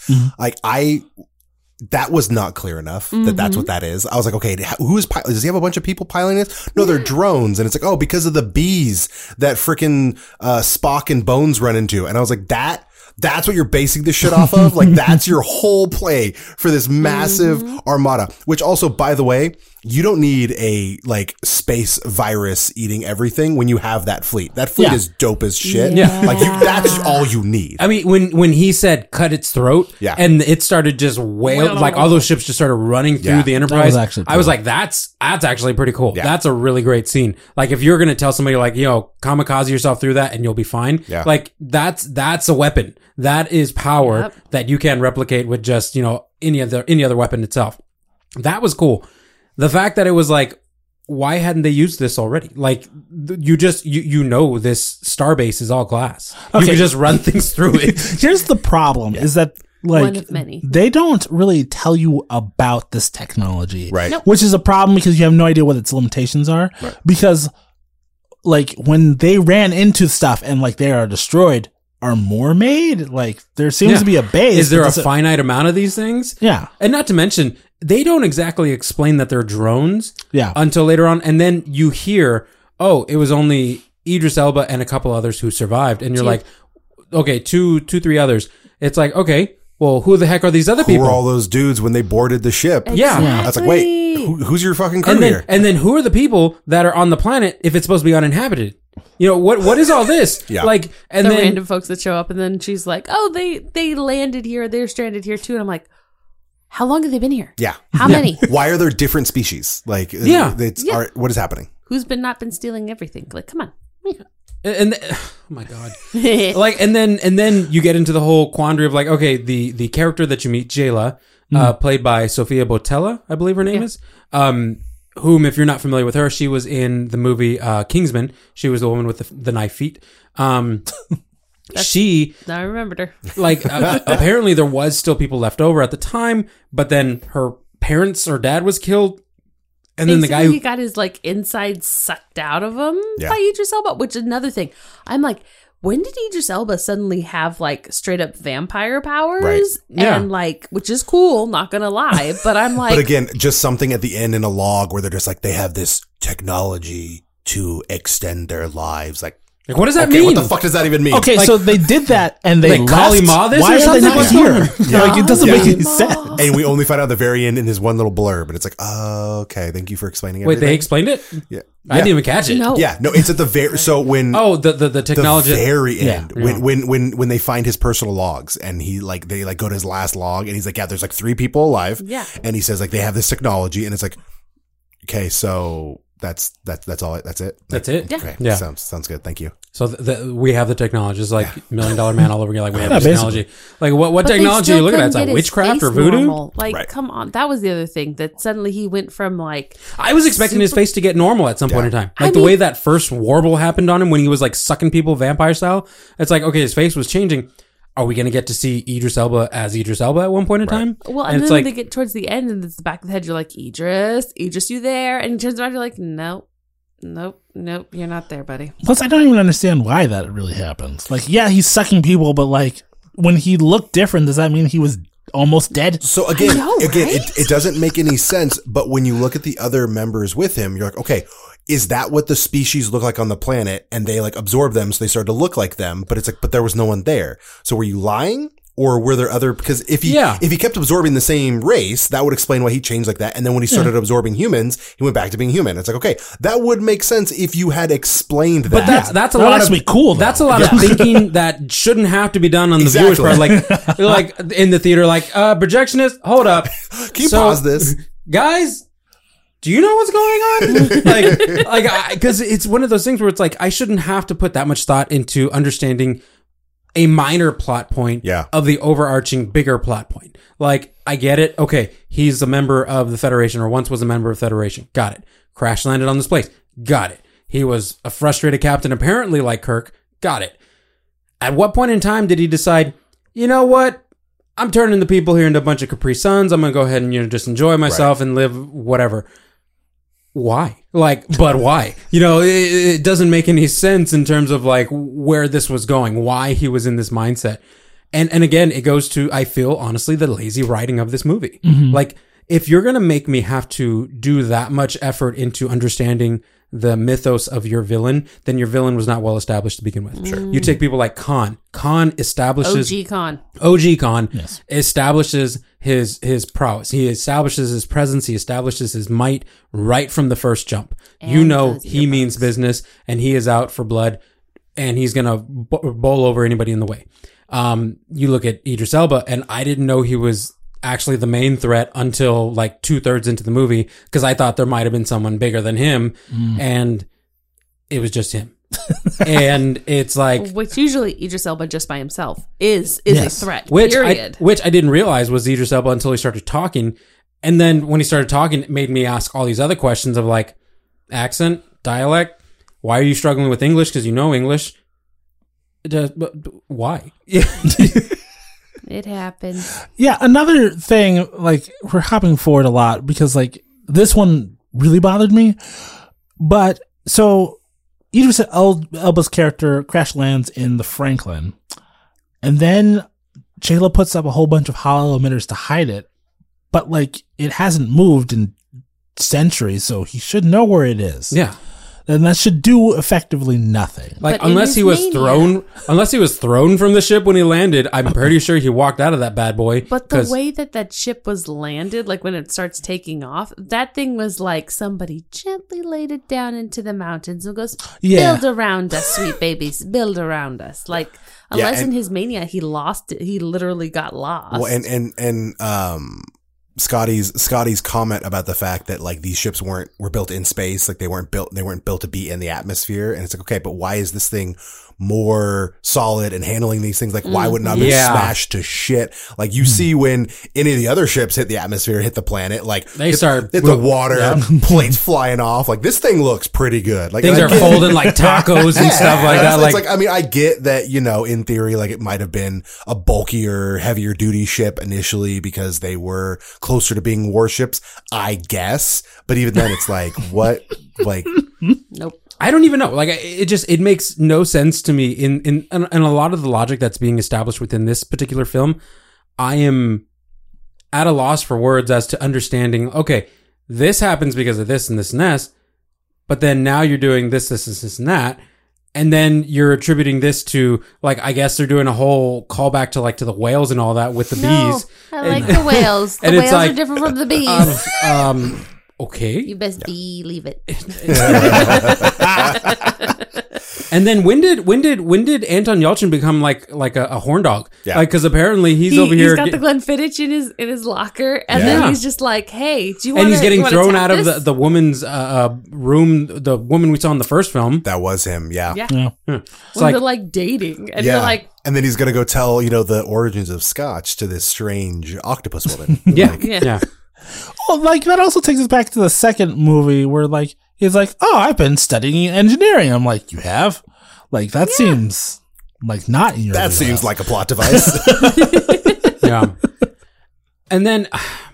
that was not clear enough that that's what that is. I was like, okay, does he have a bunch of people piloting this? No, they're drones. And it's like, oh, because of the bees that freaking Spock and Bones run into. And I was like, that's what you're basing this shit off of? Like, that's your whole play for this massive armada, which also, by the way, you don't need a space virus eating everything when you have that fleet. That fleet is dope as shit. Yeah. Like that's all you need. I mean, when he said cut its throat, and it started just wailing, like all those ships just started running through the Enterprise. That was actually I was cool. like, that's actually pretty cool. Yeah. That's a really great scene. Like if you're going to tell somebody like, kamikaze yourself through that and you'll be fine. Yeah. Like that's a weapon. That is power that you can replicate with just, any other weapon itself. That was cool. The fact that it was like, why hadn't they used this already? Like, you this starbase is all glass. You Okay. can just run things through it. Here's the problem is that One of many. they don't really tell you about this technology. Right. Nope. Which is a problem because you have no idea what its limitations are. Right. Because like when they ran into stuff and like they are destroyed, are more made? Like there seems to be a base. Is there but a does it- finite amount of these things? Yeah. And not to mention, they don't exactly explain that they're drones Yeah. until later on. And then you hear, oh, it was only Idris Elba and a couple others who survived. And you're like, okay, two, 3 others. It's like, okay, well, who the heck are these other Who people? were all those dudes when they boarded the ship? Yeah. I was like, wait, who's your fucking crew And here? then who are the people that are on the planet if it's supposed to be uninhabited? What is all this? Yeah. Like, and The then random folks that show up, and then she's like, "Oh, they landed here. They're stranded here too." And I'm like, "How long have they been here? Yeah. How many? Why are there different species? Like, Yeah. what is happening? Who's not been stealing everything? Like, come on." oh my god. Like, and then you get into the whole quandary of like, okay, the character that you meet, Jayla, played by Sophia Botella, I believe her name is, whom, if you're not familiar with her, she was in the movie Kingsman. She was the woman with the knife feet. She, I remembered her. like, apparently there was still people left over at the time, but then her parents or dad was killed. And then the guy Basically, who he got his like inside sucked out of him Yeah. by Idris Elba, which is another thing. I'm like, when did Idris Elba suddenly have like straight up vampire powers? Right. Yeah. And like, which is cool, not gonna lie, but I'm like, But again, just something at the end in a log where they're just like, they have this technology to extend their lives. Like, what does that okay, mean? what the fuck does that even mean? Okay, Like- so they did that and they Like left. Kali Ma this Why or are they something? not What's here? going on? Like it doesn't make any Ma. sense. And we only find out at the very end in his one little blurb, and it's like, oh, okay, thank you for explaining Wait, everything. they explained it? Yeah. I didn't even catch it. no. Yeah, no, it's at the very, so when, Oh, the technology. the very end, Yeah. when they find his personal logs and they go to his last log and he's like, yeah, there's like 3 people alive. Yeah. And he says like, they have this technology and it's like, okay, so that's all. That's it. That's it. Yeah. Okay. Yeah. Sounds good. Thank you. So we have the technology. It's like $1 Million Man all over again. Like we have Yeah, the technology. Like what But they technology are still you looking at? couldn't It's like get his witchcraft or face voodoo? normal. Like, Right. come on. That was the other thing, that suddenly he went from like, I was expecting his face to get normal at some point in time. Like the way that first warble happened on him when he was like sucking people vampire style. It's like, okay, his face was changing. Are we going to get to see Idris Elba as Idris Elba at one point in time? well, and and it's then like, when they get towards the end and it's the back of the head, you're like, Idris, you there? And he turns around, you're like, nope, you're not there, buddy. Plus, I don't even understand why that really happens. Like, yeah, he's sucking people, but like, when he looked different, does that mean he was almost dead? So again, I know, right? it doesn't make any sense. But when you look at the other members with him, you're like, okay, is that what the species look like on the planet? And they like absorb them, so they started to look like them. But it's like, but there was no one there. So were you lying? Or were there other, because if he kept absorbing the same race, that would explain why he changed like that. And then when he started absorbing humans, he went back to being human. It's like, okay, that would make sense if you had explained that. but that's a That lot would of actually be cool, though. That's a lot of thinking that shouldn't have to be done on the Exactly. viewer's part. Like in the theater, like projectionist, hold up. Can you pause this? Guys, do you know what's going on? Because it's one of those things where it's like, I shouldn't have to put that much thought into understanding a minor plot point of the overarching bigger plot point. Like, I get it. Okay, he's a member of the Federation, or once was a member of the Federation. Got it. Crash landed on this place. Got it. He was a frustrated captain, apparently like Kirk. Got it. At what point in time did he decide, you know what? I'm turning the people here into a bunch of Capri Suns. I'm going to go ahead and, just enjoy myself and live whatever. Why? But why? It doesn't make any sense in terms of like where this was going, why he was in this mindset. And again, it goes to, I feel honestly, the lazy writing of this movie. Mm-hmm. Like, if you're going to make me have to do that much effort into understanding the mythos of your villain, then your villain was not well established to begin with. Sure. You take people like Khan. Khan establishes OG Khan. Yes. establishes his prowess. He establishes his presence. He establishes his might right from the first jump. And He means business, and he is out for blood, and he's gonna bowl over anybody in the way. You look at Idris Elba, and I didn't know he was actually the main threat until like 2/3 into the movie, because I thought there might have been someone bigger than him, and it was just him. And it's like, Which usually Idris Elba just by himself is Yes. a threat. which period. I didn't realize was Idris Elba until he started talking. And then when he started talking, it made me ask all these other questions of like accent, dialect. Why are you struggling with English? Because you know English. But why? It happens. Yeah, another thing, like, we're hopping forward a lot because, like, this one really bothered me. But, so, Idris Elba's character crash lands in the Franklin. And then J-Lo puts up a whole bunch of hollow emitters to hide it. But, like, it hasn't moved in centuries, so he should know where it is. Yeah. And that should do effectively nothing. Like, But in unless his he was mania- thrown from the ship when he landed, I'm pretty sure he walked out of that bad boy. But the 'cause- way that ship was landed, like when it starts taking off, that thing was like somebody gently laid it down into the mountains and goes, Yeah. build around us, sweet babies, build around us. Like, unless in his mania he lost it, he literally got lost. Well, and Scotty's comment about the fact that like these ships were built in space, like they weren't built to be in the atmosphere. And it's like, okay, but why is this thing more solid and handling these things? Like, why would it not be smashed to shit? Like you see when any of the other ships hit the atmosphere, hit the planet, like They start hit the water, plates flying off. Like this thing looks pretty good. Like things I are get- folded like tacos and stuff like that. It's like, I mean, I get that, in theory, like it might have been a bulkier, heavier duty ship initially because they were closer to being warships, I guess. But even then it's like, what? Like, Nope. I don't even know. Like, it makes no sense to me in a lot of the logic that's being established within this particular film. I am at a loss for words as to understanding, okay, this happens because of this and this and this, but then now you're doing this and that. And then you're attributing this to, like, I guess they're doing a whole callback to the whales and all that with the bees. I like the whales. The and it's whales like, are different from the bees. Okay. You best believe it. And then when did Anton Yelchin become like a horn dog? Yeah. Like, because apparently he's over here. He's got the Glenfiddich in his locker, and then he's just like, "Hey, do you want?" And he's getting thrown out of the woman's room. The woman we saw in the first film. That was him. Yeah. Yeah. It's When they're like dating, and you're like, and then he's gonna go tell the origins of Scotch to this strange octopus woman. yeah, Like, yeah. Well, like that also takes us back to the second movie where like he's like, "Oh, I've been studying engineering." I'm like, "You have?" Like that seems like not in your. that wheelhouse. seems like a plot device. Yeah. And then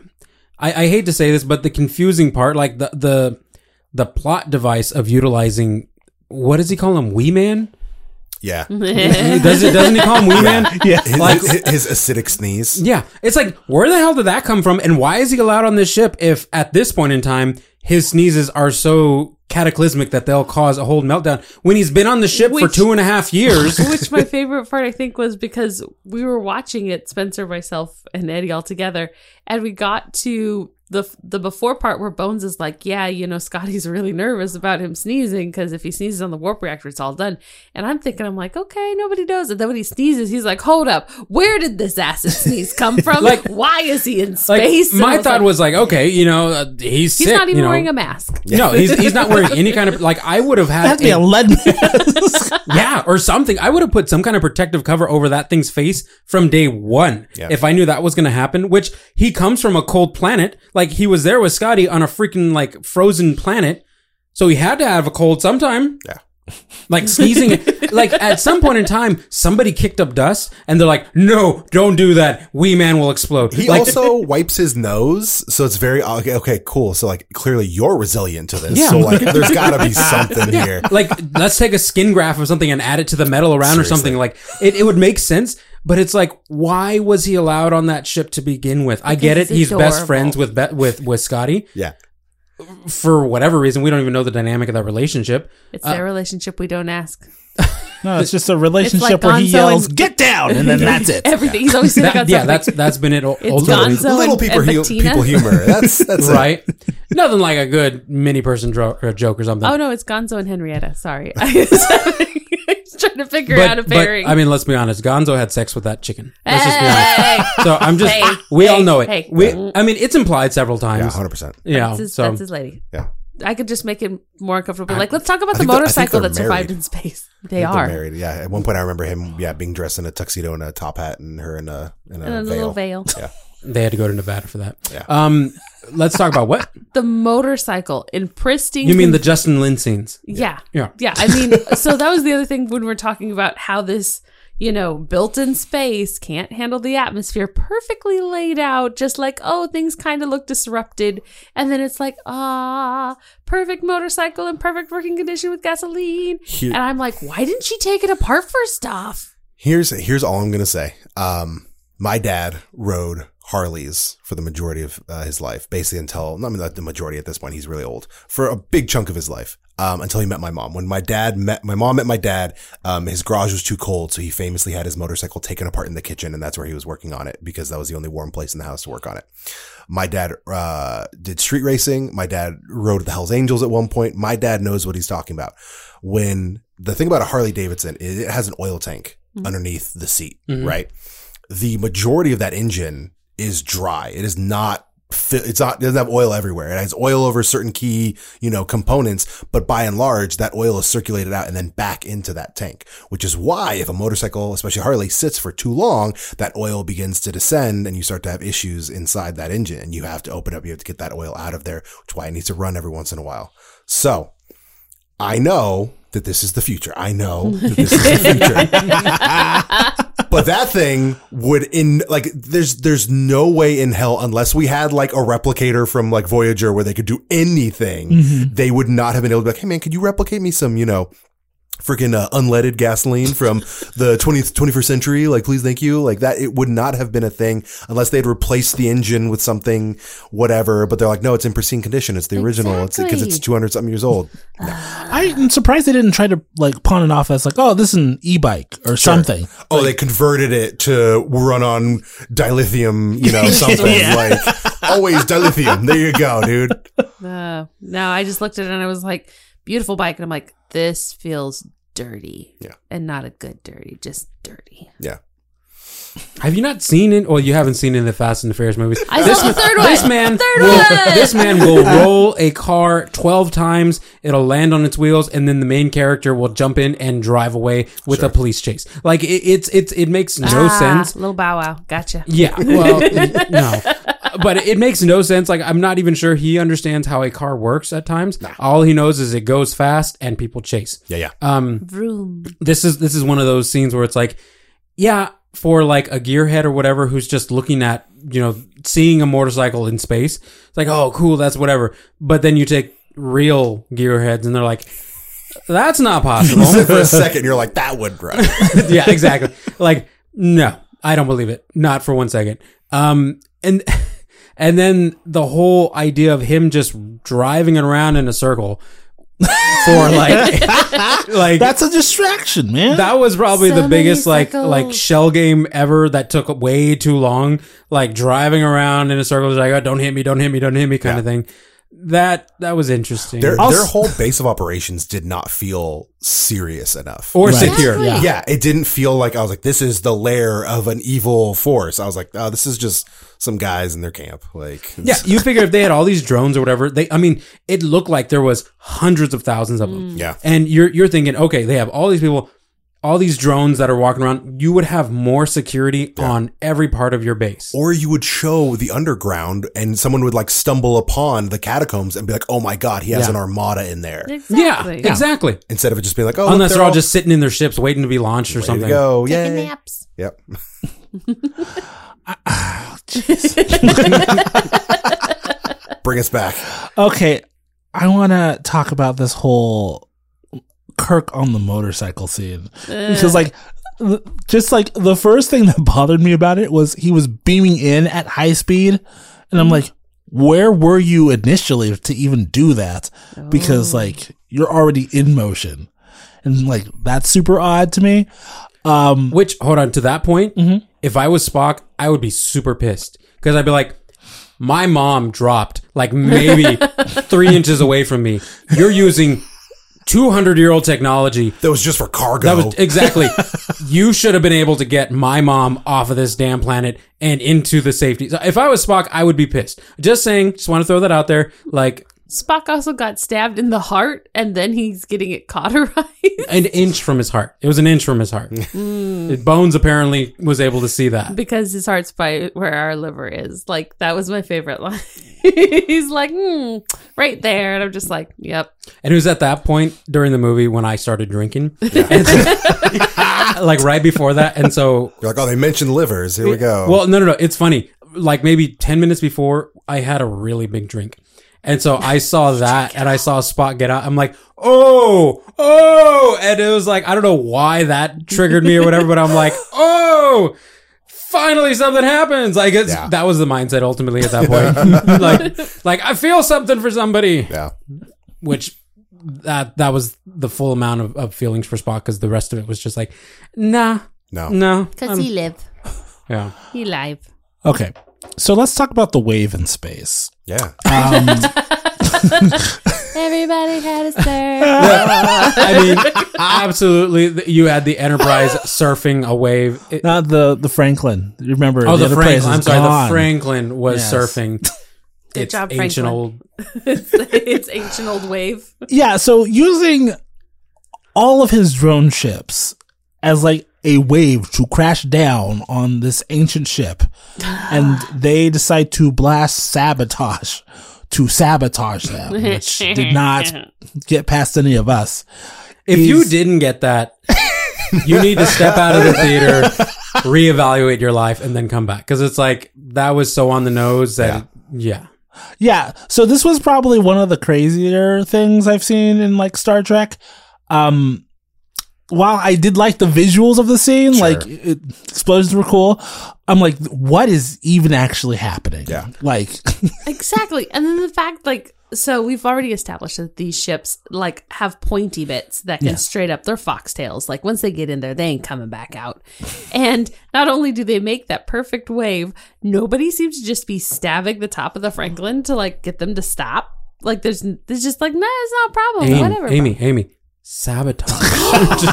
I hate to say this, but the confusing part, like the plot device of utilizing, what does he call him? Wee Man? Yeah. Doesn't he call him Wee Man? Yeah. His acidic sneeze. Yeah. It's like, where the hell did that come from? And why is he allowed on this ship if at this point in time, his sneezes are so cataclysmic that they'll cause a whole meltdown when he's been on the ship for 2.5 years? Which my favorite part, I think, was because we were watching it, Spencer, myself, and Eddie all together, and we got to the before part where Bones is like, yeah, Scotty's really nervous about him sneezing because if he sneezes on the warp reactor, it's all done. And I'm like, okay, nobody knows. And then when he sneezes, he's like, hold up, where did this acid sneeze come from? Like, why is he in Like, space? my thought was like, okay, he's sick. he's not even you know. wearing a mask. No, he's not wearing any kind of, like, I would have had That'd be a lead mask. yeah, or something. I would have put some kind of protective cover over that thing's face from day one if I knew that was going to happen, which he comes from a cold planet. Like, he was there with Scotty on a freaking, like, frozen planet. So he had to have a cold sometime. Yeah. Like, sneezing. Like, at some point in time, somebody kicked up dust and they're like, no, don't do that. Wee Man will explode. He like, also wipes his nose, so it's very okay, cool. So like clearly you're resilient to this. Yeah. So like there's got to be something here. like, let's take a skin graft of something and add it to the metal around or something. Like, it would make sense. But it's like, why was he allowed on that ship to begin with? I get it. He's best friends with Scotty. Yeah. For whatever reason, we don't even know the dynamic of that relationship. It's their relationship. We don't ask. No, it's just a relationship It's like where he Gonzo yells, and- "Get down," and then that's it. Everything. He's always saying That's been it. It's ultimately. Gonzo Little and people Bettina. humor. That's Right? Nothing like a good mini person joke or something. Oh no, it's Gonzo and Henrietta. Sorry, I was trying to figure out a pairing. I mean, let's be honest. Gonzo had sex with that chicken. Let's just be Hey! honest. So I'm just. Hey, we all hey, know it. hey. I mean, it's implied several yeah, times. 100%. Yeah. That's his lady. Yeah. I could just make it more uncomfortable. Like, let's talk about I the think they're- I think motorcycle they're that survived married. in space. I They think they're are. married. Yeah. At one point, I remember him. Yeah, being dressed in a tuxedo and a top hat, and her in a And a little veil. Yeah. They had to go to Nevada for that. Yeah. Let's talk about what The motorcycle in pristine. you mean. The Justin Lin scenes. Yeah. Yeah. Yeah. I mean, so that was the other thing when we're talking about how this, built in space can't handle the atmosphere, perfectly laid out, just like, oh, things kind of look disrupted. And then it's like, perfect motorcycle in perfect working condition with gasoline. Here- And I'm like, why didn't she take it apart for stuff? Here's all I'm gonna say. My dad rode Harleys for the majority of his life, basically until, not the majority at this point, he's really old, for a big chunk of his life, until he met my mom. When my mom met my dad, his garage was too cold, so he famously had his motorcycle taken apart in the kitchen, and that's where he was working on it, because that was the only warm place in the house to work on it. My dad did street racing. My dad rode the Hells Angels at one point. My dad knows what he's talking about. When the thing about a Harley Davidson, it has an oil tank underneath the seat, right? The majority of that engine is dry. It is not, it doesn't have oil everywhere. It has oil over certain key, components, but by and large, that oil is circulated out and then back into that tank, which is why if a motorcycle, especially Harley, sits for too long, that oil begins to descend and you start to have issues inside that engine, and you have to open up, you have to get that oil out of there, which is why it needs to run every once in a while. So I know that this is the future. I know that this is the future. But that thing would there's no way in hell, unless we had like a replicator from like Voyager where they could do anything, they would not have been able to be like, hey man, could you replicate me some, freaking unleaded gasoline from the 21st century? Like, please, thank you. Like that, it would not have been a thing unless they'd replaced the engine with something, whatever. But they're like, no, it's in pristine condition. It's the original. It's because it's 200 something years old. I'm surprised they didn't try to like pawn it off as like, oh, this is an e-bike or something. Oh, they converted it to run on dilithium, something like always dilithium. There you go, dude. No, I just looked at it and I was like, beautiful bike. And I'm like, this feels dirty. Yeah. And not a good dirty, just dirty. Yeah. Have you not seen it? Well, you haven't seen it in the Fast and the Furious movies. I saw the third one. This man will roll a car 12 times. It'll land on its wheels, and then the main character will jump in and drive away with a police chase. Like it makes no sense. Little Bow Wow. Gotcha. Yeah. Well, no. But it makes no sense. Like, I'm not even sure he understands how a car works at times. All he knows is it goes fast and people chase. Yeah. Vroom. This is one of those scenes where it's like, yeah, for like a gearhead or whatever who's just looking at, seeing a motorcycle in space, it's like, oh, cool, that's whatever. But then you take real gearheads and they're like, that's not possible. For a second, you're like, that would right. Yeah, exactly. Like, no, I don't believe it. Not for 1 second. And then the whole idea of him just driving around in a circle for like That's a distraction, man. that was probably So the biggest many like circles. shell game ever that took way too long. Like driving around in a circle, just like, oh, don't hit me kind of thing. That was interesting. Their whole base of operations did not feel serious enough. Or Right. secure. Exactly. Yeah, it didn't feel like, I was like, this is the lair of an evil force. I was like, oh, this is just some guys in their camp. Like, Yeah, you figure if they had all these drones or whatever, it looked like there was hundreds of thousands of them. Yeah. And you're thinking, okay, they have all these people, all these drones that are walking around. You would have more security on every part of your base. Or you would show the underground and someone would like stumble upon the catacombs and be like, oh my God, he has an armada in there. Exactly. Yeah, exactly. Instead of it just being like, oh, Unless look, they're all just sitting in their ships waiting to be launched or ready something. to go. Taking Yay. naps. Yep. Bring us back. Okay, I want to talk about this whole Kirk on the motorcycle scene because, like, just like the first thing that bothered me about it was he was beaming in at high speed, and I'm like, where were you initially to even do that? Because like you're already in motion, and like that's super odd to me. Which, hold on, to that point, if I was Spock, I would be super pissed. Because I'd be like, my mom dropped like maybe 3 inches away from me. You're using 200-year-old technology. That was just for cargo. That was exactly. You should have been able to get my mom off of this damn planet and into the safety. So if I was Spock, I would be pissed. Just saying, just want to throw that out there. Like, Spock also got stabbed in the heart, and then he's getting it cauterized. an inch from his heart. It was an inch from his heart. Bones apparently was able to see that. Because his heart's by where our liver is. Like, that was my favorite line. He's like, right there. And I'm just like, yep. And it was at that point during the movie when I started drinking. And so- like right before that. And so, You're like, oh, they mentioned livers. Here we go. well, no. It's funny. Like maybe 10 minutes before, I had a really big drink. And so I saw that and I saw Spock get out. I'm like, oh. And it was like, I don't know why that triggered me or whatever, but I'm like, oh, finally something happens. Like that was the mindset ultimately at that point. like I feel something for somebody. Yeah. Which that was the full amount of feelings for Spock, because the rest of it was just like, no. Because he live. Yeah. He live. Okay, so let's talk about the wave in space. Yeah. Everybody had a surf. I mean, absolutely. You had the Enterprise surfing a wave. Not the Franklin. You remember? Oh, the Enterprise Franklin. is I'm sorry. gone. The Franklin was Yes. surfing. Good It's job, ancient Franklin. old. It's ancient old wave. Yeah, so using all of his drone ships as like a wave to crash down on this ancient ship, and they decide to blast sabotage to sabotage them, which did not get past any of us. If you didn't get that, you need to step out of the theater, reevaluate your life, and then come back. Because it's like, that was so on the nose that, yeah. Yeah, so this was probably one of the crazier things I've seen in like Star Trek. While I did like the visuals of the scene, like explosions were cool, I'm like, what is even actually happening? Yeah. Like, Exactly. And then the fact, like, so we've already established that these ships, like, have pointy bits that can straight up, they're foxtails. Like, once they get in there, they ain't coming back out. And not only do they make that perfect wave, nobody seems to just be stabbing the top of the Franklin to, like, get them to stop. Like, there's just like, nah, it's not a problem. Whatever. Amy, sabotage.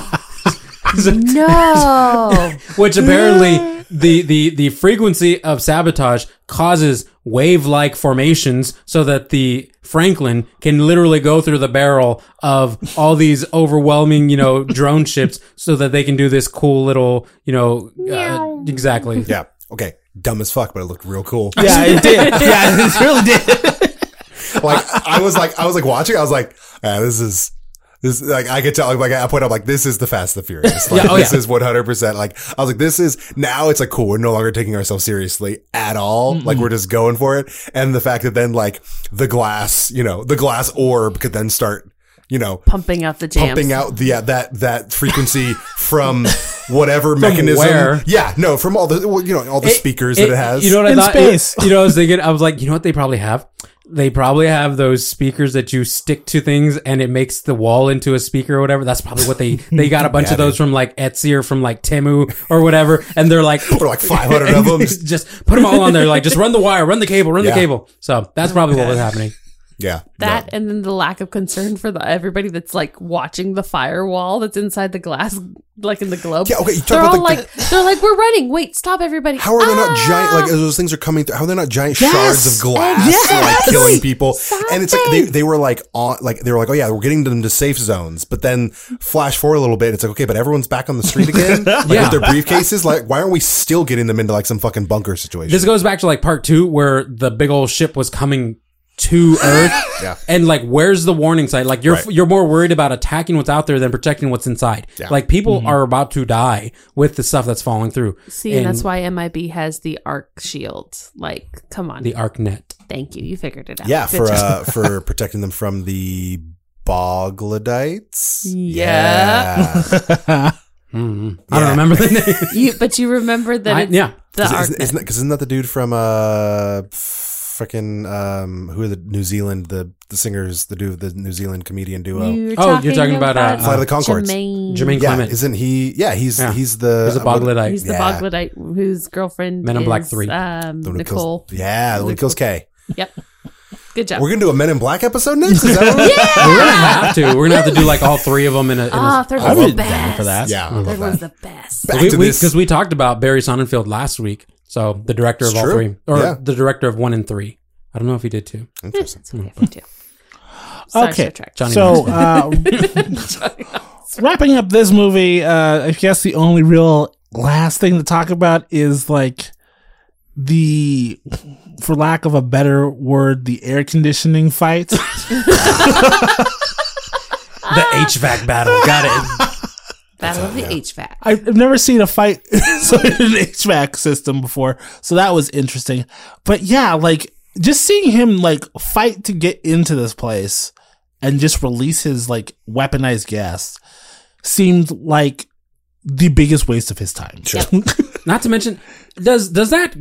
No. Which apparently the frequency of sabotage causes wave-like formations so that the Franklin can literally go through the barrel of all these overwhelming, drone ships so that they can do this cool little, exactly. Yeah. Okay. Dumb as fuck, but it looked real cool. Yeah, it did. Yeah, it really did. Like I was watching. I was like, this is like I could tell. Like I put up like this is the Fast and the Furious. Like, this is 100%. Like I was like, this is now. It's like cool. We're no longer taking ourselves seriously at all. Like we're just going for it. And the fact that then like the glass orb could then start. Pumping out the jams. Pumping out that frequency from whatever mechanism. Where? Yeah, no, from all the all the speakers that it has. You know what I In thought? space. I was thinking. I was like, you know what they probably have? They probably have those speakers that you stick to things and it makes the wall into a speaker or whatever. That's probably what they got a bunch of those from like Etsy or from like Temu or whatever. And they're like, or like 500 of them. Just put them all on there. Like, just run the wire, run the cable, the cable. So that's probably what was happening. Yeah. That and then the lack of concern for everybody that's like watching the firewall that's inside the glass, like in the globe. Yeah, okay. You talk They're about all they're like, we're running. Wait, stop, everybody. How are they not giant? Like as those things are coming through, how are they not giant shards of glass, like killing people? And it's like they were like on, like they were like, oh yeah, we're getting them to safe zones. But then flash forward a little bit, it's like okay, but everyone's back on the street again, like with their briefcases. Like, why aren't we still getting them into like some fucking bunker situation? This goes back to like part 2 where the big old ship was coming to Earth. Yeah. And like, where's the warning sign? Like you're more worried about attacking what's out there than protecting what's inside. Yeah. Like people are about to die with the stuff that's falling through. See, and that's why MIB has the arc shield. Like, come on. The ArcNet. Thank you. You figured it out. Yeah, Good job. for protecting them from the Boglodites. Yeah. I don't remember the name. But you remember that it's the arc. Isn't that the dude from freaking who are the New Zealand the singers, the New Zealand comedian duo? You're talking about Flight of the Conchords. Jermaine Yeah, Clement. isn't he? Yeah, he's the He's a Boglodite. He's the Boglodite whose girlfriend Men in Black is, 3. Nicole. The one who kills Kay. Yep. Good job. We're gonna do a Men in Black episode next. Is that what We're gonna have to do like all 3 of them in a third I one's would the be down best. for that. Yeah, I love Third one's that. the best. Back to this. because we talked about Barry Sonnenfeld last week. So the director of It's all true. 3, or Yeah. the director of 1 and 3. I don't know if he did 2. Interesting. It's okay if you do. Sorry, Okay, Star Trek. Johnny so wrapping up this movie, I guess the only real last thing to talk about is like the, for lack of a better word, the air conditioning fight. The HVAC battle. Got it. Battle of the HVAC. I've never seen a fight in an HVAC system before, so that was interesting. But yeah, like just seeing him like fight to get into this place and just release his like weaponized gas seemed like the biggest waste of his time. Sure. Not to mention, does that?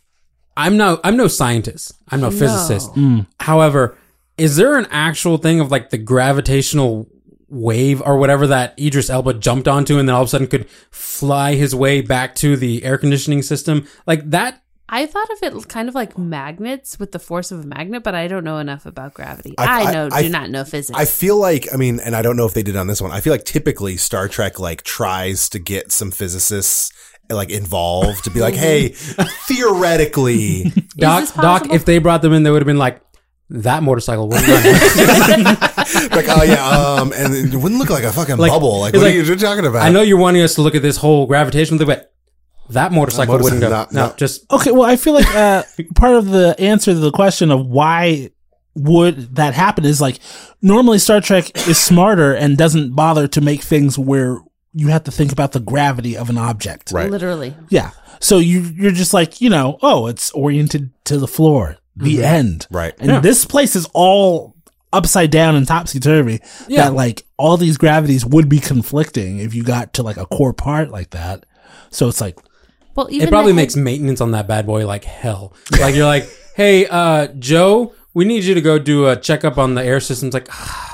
I'm no scientist. I'm no physicist. However, is there an actual thing of like the gravitational wave or whatever that Idris Elba jumped onto and then all of a sudden could fly his way back to the air conditioning system? Like that? I thought of it kind of like magnets with the force of a magnet, but I don't know enough about gravity. I do not know physics. I feel like, I mean, and I don't know if they did on this one. I feel like typically Star Trek like tries to get some physicists like involved to be like, hey, theoretically, Doc, if they brought them in, they would have been like, that motorcycle wouldn't run. like, oh yeah, and it wouldn't look like a fucking bubble. Like, what are you talking about? I know you're wanting us to look at this whole gravitational thing, but that motorcycle wouldn't go. No. Just Okay, well, I feel like part of the answer to the question of why would that happen is like normally Star Trek is smarter and doesn't bother to make things where you have to think about the gravity of an object. Right. Literally. Yeah. So you're just like, oh, it's oriented to the floor. The end. Right. And this place is all upside down and topsy-turvy. Yeah. That like all these gravities would be conflicting if you got to like a core part like that. So it's like, Well, even it probably the makes maintenance on that bad boy like hell. Like you're like, hey, Joe, we need you to go do a checkup on the air systems. Like,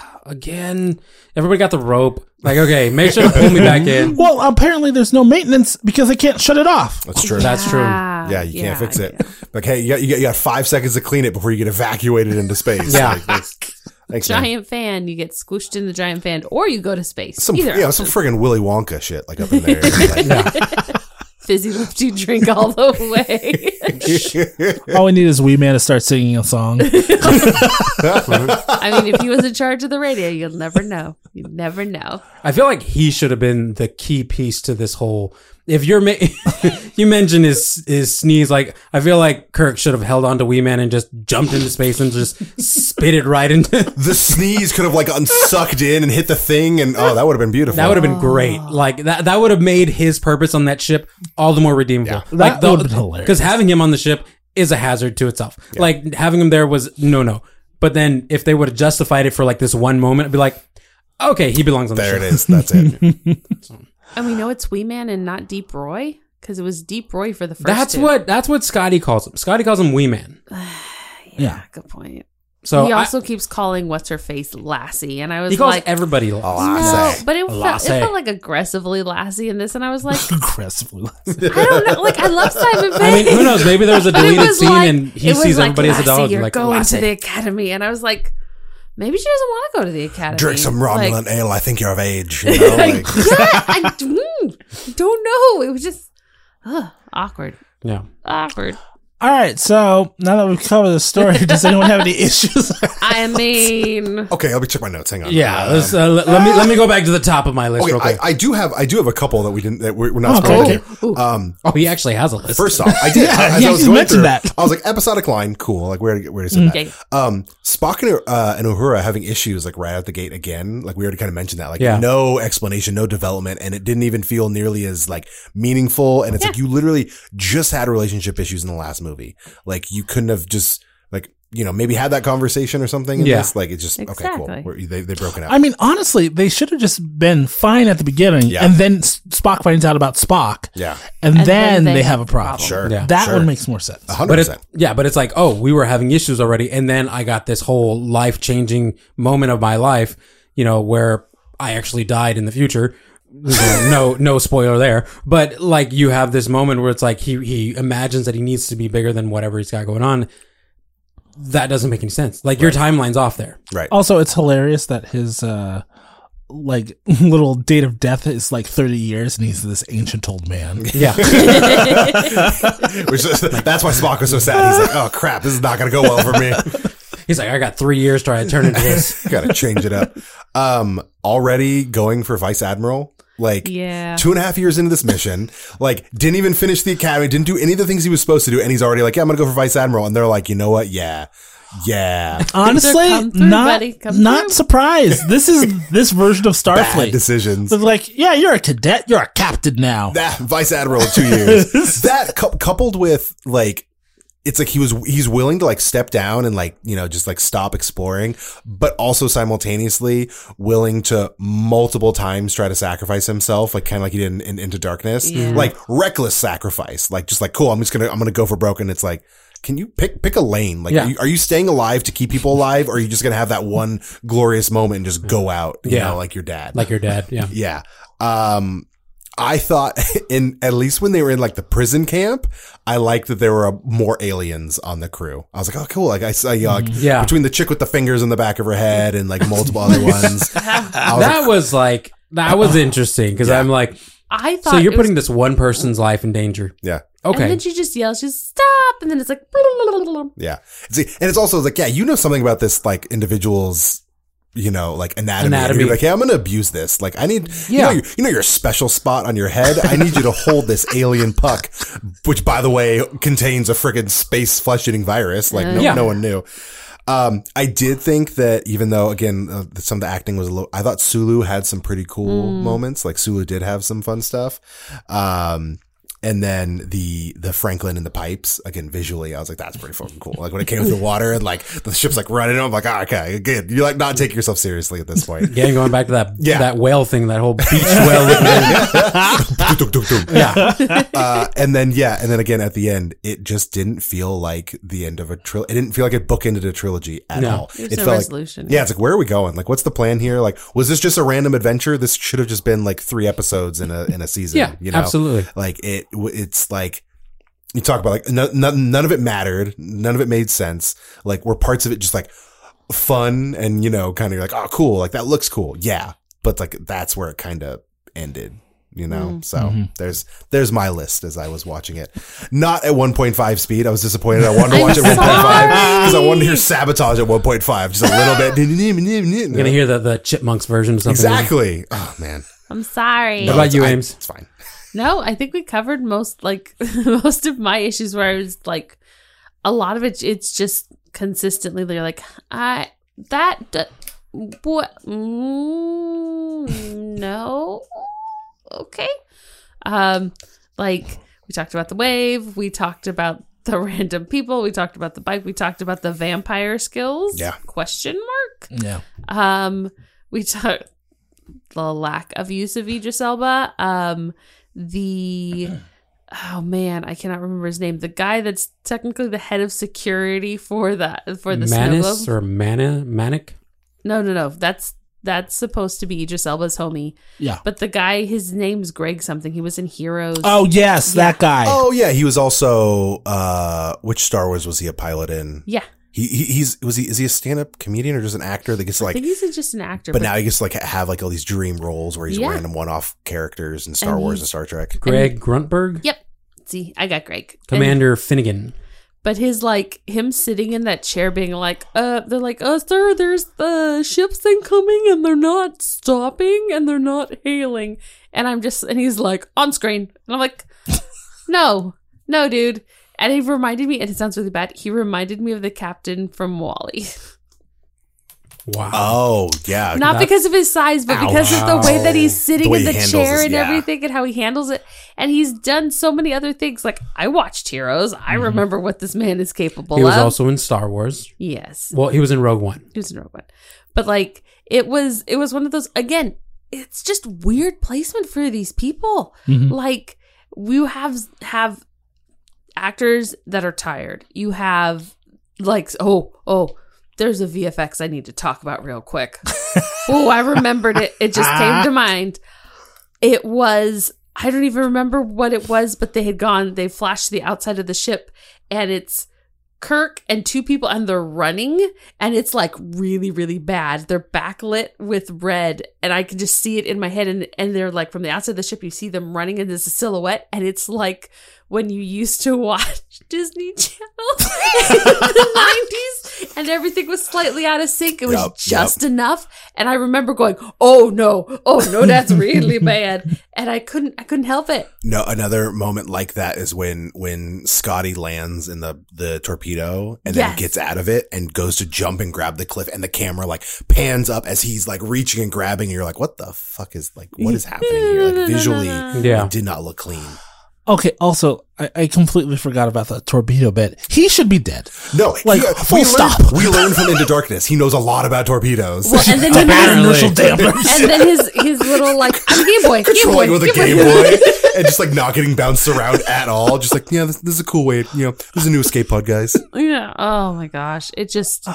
again, everybody got the rope. Like, okay, make sure to pull me back in. well, apparently there's no maintenance because they can't shut it off. That's true. That's true. Yeah, you can't fix it. Like, hey, you got 5 seconds to clean it before you get evacuated into space. Yeah. Like, Thanks, man. giant fan, you get squished in the giant fan, or you go to space. Some Either some option. friggin' Willy Wonka shit like up in there. Like, Fizzy lifty drink all the way. All we need is Wee Man to start singing a song. I mean, if he was in charge of the radio, you'll never know. You'd never know. I feel like he should have been the key piece to this whole. If you're, you mentioned his sneeze, like I feel like Kirk should have held on to Wee Man and just jumped into space and just spit it right into. the sneeze could have like unsucked in and hit the thing, and that would have been beautiful. That would have been great. Like that would have made his purpose on that ship all the more redeemable. Yeah. Like That would've been hilarious. Because having him on the ship is a hazard to itself. Yeah. Like having him there was no. But then if they would have justified it for like this one moment, it'd be like, okay, he belongs on the There ship. it is. That's it. And we know it's Wee Man and not Deep Roy because it was Deep Roy for the first. That's what Scotty calls him. Scotty calls him Wee Man. Yeah. Good point. So he also keeps calling what's her face Lassie, and I was he calls like, everybody. Oh, no, but it Lassie. felt like aggressively Lassie in this, and I was like, Aggressively. I don't know. Like I love Simon Pegg. I mean, who knows? Maybe there was a But it deleted was scene like- and he it was sees like, everybody as a Lassie, dog. You're Like, going Lassie. to the academy, and I was like, maybe she doesn't want to go to the academy. Drink some Like, Romulan ale. I think you're of age. You know? like, Like, yeah, I don't know. It was just awkward. Yeah. Awkward. All right, so now that we've covered the story, does anyone have any issues? I mean, okay, let me check my notes. Hang on. Yeah. Let me go back to the top of my list Okay, real quick. I do have a couple that we're not Okay. supposed to. Oh, he actually has a list. First off, I did. as he I was just going mentioned through, that. I was like, episodic line, cool. Like, where to say that? Okay. Spock and Uhura having issues like right out the gate again. Like we already kind of mentioned that. Like Yeah. no explanation, no development, and it didn't even feel nearly as like meaningful. And it's like you literally just had relationship issues in the last movie. Like you couldn't have just like maybe had that conversation or something. In Yeah. this. Like it's just okay, Exactly. cool. They broken up. I mean, honestly, they should have just been fine at the beginning, Yeah. and then Spock finds out about Spock, yeah, and, And then then they have a problem. sure. Yeah. That sure. one makes more sense. 100%. But it's like, oh, we were having issues already, and then I got this whole life changing moment of my life, where I actually died in the future. No spoiler there. But like you have this moment where it's like he imagines that he needs to be bigger than whatever he's got going on. That doesn't make any sense. Like your timeline's off there. Right. Also, it's hilarious that his like little date of death is like 30 years, and he's this ancient old man. Yeah. That's why Spock was so sad. He's like, oh crap, this is not going to go well for me. He's like, I got 3 years to try to turn into this. Got to change it up. Already going for Vice Admiral. Like Yeah. 2.5 years into this mission, like didn't even finish the academy, didn't do any of the things he was supposed to do. And he's already like, yeah, I'm going to go for Vice Admiral. And they're like, you know what? Yeah. Honestly, Come through, buddy. Come not through. surprised. This is this version of Bad Starfleet. decisions. They're like, yeah, you're a cadet, you're a captain now. Vice Admiral in 2 years. That coupled with like, it's like he's willing to like step down and like, just like stop exploring, but also simultaneously willing to multiple times try to sacrifice himself, like kind of like he did in Into Darkness, like reckless sacrifice, like just like, cool, I'm going to go for broke. And it's like, can you pick a lane? Like, Yeah. are you staying alive to keep people alive? Or are you just going to have that one glorious moment and just go out, you know, like your dad? Like your dad. Yeah. Yeah. I thought at least when they were in like the prison camp, I liked that there were more aliens on the crew. I was like, oh, cool. Like I saw, like Yeah. between the chick with the fingers in the back of her head and like multiple other ones. That was interesting because I'm like, I thought so you're it was- putting this one person's life in danger. Yeah. And Okay. then she just yells, just stop. And then it's like, Yeah. See, and it's also like, yeah, something about this like individual's, like anatomy. And you're like, hey, I'm going to abuse this. Like I need, Yeah. you know, your special spot on your head. I need you to hold this alien puck, which by the way contains a friggin' space flesh eating virus. Like no one knew. I did think that even though again, some of the acting was I thought Sulu had some pretty cool moments. Like Sulu did have some fun stuff. And then the Franklin and the pipes, again, visually, I was like, that's pretty fucking cool. Like when it came to the water and like the ship's like running, I'm like, okay, good. You're like not taking yourself seriously at this point. Yeah, going back to that whale thing, that whole beach whale. And then again at the end, it just didn't feel like the end of a trilogy. It didn't feel like it bookended a trilogy at all. There's It no felt resolution. like, yeah, it's like, where are we going? Like, what's the plan here? Like, was this just a random adventure? This should have just been like 3 episodes in a season. Yeah, you know? absolutely. Like it's like, you talk about like none of it mattered. None of it made sense. Like were parts of it just like, fun and, you know, kind of like, oh, cool. Like that looks cool. Yeah. But like, that's where it kind of ended, you know? So there's my list as I was watching it. Not at 1.5 speed. I was disappointed. I wanted to watch it at 1.5 because I wanted to hear Sabotage at 1.5, just a little bit. I'm going to hear the Chipmunks version or something. Exactly. Oh, man. I'm sorry. What about you, Ames? It's fine. No, I think we covered most of my issues where I was like, a lot of it's just consistently they're like, what? No. Okay. Like we talked about the wave, we talked about the random people, we talked about the bike, we talked about the vampire skills. Yeah. Question mark. Yeah. We talked the lack of use of Idris Elba. Oh man, I cannot remember his name. The guy that's technically the head of security for the Manis Snow or Manic? No. That's supposed to be Idris Elba's homie. Yeah. But the guy, his name's Greg something. He was in Heroes. Oh yes, that guy. Oh, yeah. He was also, which Star Wars was he a pilot in? Yeah. Is he a stand-up comedian or just an actor that gets to I like, think he's just an actor. but now he gets to like have like all these dream roles where he's Yeah. random one-off characters in Star And Wars he's- and Star Trek. Greg Gruntberg? Yep. See, I got Greg. Commander Finnegan. But his like him sitting in that chair being like, they're like, sir, there's the ships incoming and they're not stopping and they're not hailing. And he's like, on screen. And I'm like, no, dude. And he reminded me, and it sounds really bad, he reminded me of the captain from WALL-E. Wow. Oh, yeah. Not because of his size, but because of the way that he's sitting The way in the he handles chair this, and yeah. everything and how he handles it. And he's done so many other things. Like, I watched Heroes. I remember what this man is capable He was of. also in Star Wars. Yes. Well, he was in Rogue One. He was in Rogue One. But like, it was one of those, again, it's just weird placement for these people. Like, you have actors that are tired. You have like, there's a VFX I need to talk about real quick. Oh, I remembered it. It just came to mind. It was, I don't even remember what it was, but they flashed to the outside of the ship and it's Kirk and two people and they're running and it's like really, really bad. They're backlit with red and I can just see it in my head and they're like from the outside of the ship, you see them running and there's a silhouette and it's like when you used to watch Disney Channel in the 90s and everything was slightly out of sync. It was just enough. And I remember going, oh no, that's really bad. And I couldn't help it. No, another moment like that is when Scotty lands in the torpedo and then gets out of it and goes to jump and grab the cliff and the camera like pans up as he's like reaching and grabbing and you're like, what the fuck is like, what is happening here? Like visually, it did not look clean. Okay, also, I completely forgot about the torpedo bit. He should be dead. No, Like, full stop. We learned from Into Darkness. He knows a lot about torpedoes. Well, and then Inertial dampers. and then his little like, I'm Game Boy, Controlling with a Game Boy and just like not getting bounced around at all. Just like, yeah, this is a cool way. You know, this is a new escape pod, guys. Yeah. Oh my gosh. It just.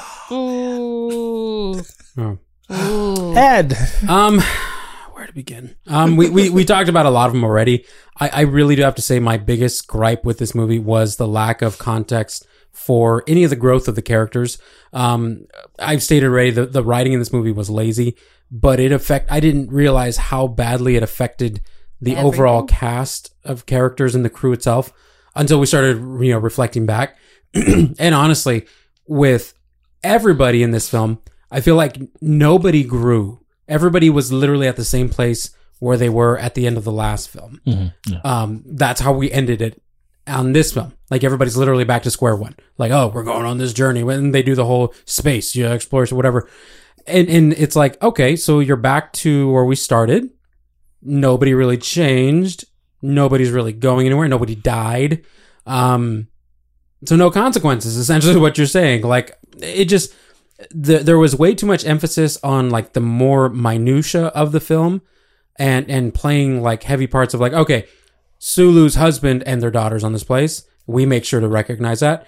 Ooh. Ooh. Ed. Where to begin? We talked about a lot of them already. I really do have to say my biggest gripe with this movie was the lack of context for any of the growth of the characters. I've stated already the writing in this movie was lazy, but I didn't realize how badly it affected the overall cast of characters and the crew itself until we started, reflecting back. And honestly, with everybody in this film, I feel like nobody grew. Everybody was literally at the same place where they were at the end of the last film. Mm-hmm. Yeah. That's how we ended it on this film. Like everybody's literally back to square one. Like, oh, we're going on this journey. When they do the whole space, exploration, whatever. And it's like, okay, so you're back to where we started. Nobody really changed. Nobody's really going anywhere. Nobody died. So no consequences, essentially what you're saying. Like it just, there was way too much emphasis on like the more minutia of the film and playing like heavy parts of like, okay, Sulu's husband and their daughter's on this place. We make sure to recognize that.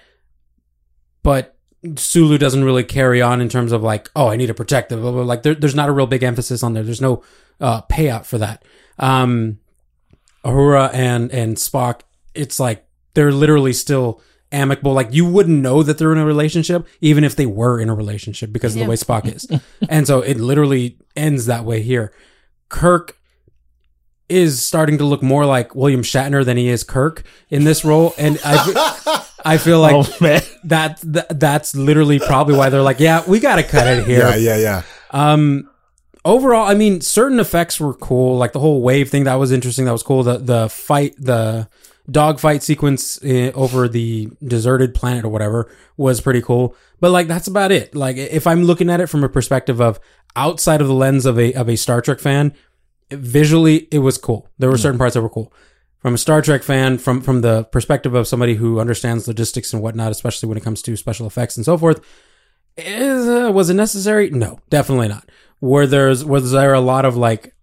But Sulu doesn't really carry on in terms of like, oh, I need to protect them. Blah, blah, blah. Like there's not a real big emphasis on there. There's no payout for that. Uhura and Spock, it's like they're literally still amicable. Like, you wouldn't know that they're in a relationship, even if they were in a relationship, because of the way Spock is. And so it literally ends that way here. Kirk is starting to look more like William Shatner than he is Kirk in this role. And I feel like that's literally probably why they're like, yeah, we got to cut it here. Yeah. Overall, I mean, certain effects were cool. Like the whole wave thing, that was interesting. That was cool. The dogfight sequence over the deserted planet or whatever was pretty cool. But like, that's about it. Like, if I'm looking at it from a perspective of outside of the lens of a Star Trek fan, visually, it was cool. There were certain parts that were cool. From a Star Trek fan, from the perspective of somebody who understands logistics and whatnot, especially when it comes to special effects and so forth, was it necessary? No, definitely not. Was there a lot of like,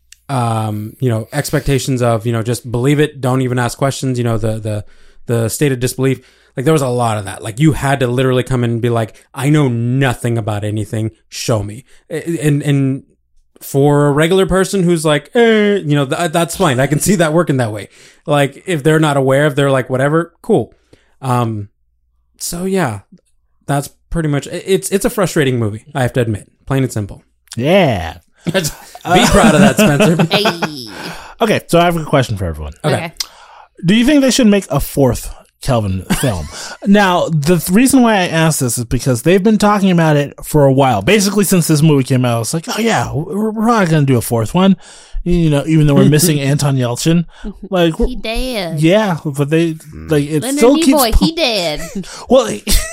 expectations of, just believe it, don't even ask questions, the state of disbelief. Like, there was a lot of that. Like, you had to literally come in and be like, I know nothing about anything. Show me. And for a regular person who's like, that's fine. I can see that working that way. Like, if they're not aware, if they're like, whatever, cool. So yeah, that's pretty much, it's a frustrating movie. I have to admit, plain and simple. Yeah. Be proud of that, Spencer. Hey. Okay, so I have a question for everyone. Okay. Do you think they should make a fourth Kelvin film? Now, the reason why I asked this is because they've been talking about it for a while. Basically, since this movie came out, it's like, oh yeah, we're probably going to do a fourth one. Even though we're missing Anton Yelchin. Like, He dead. yeah, but it Leonard still Nimoy, keeps... he dead. Well,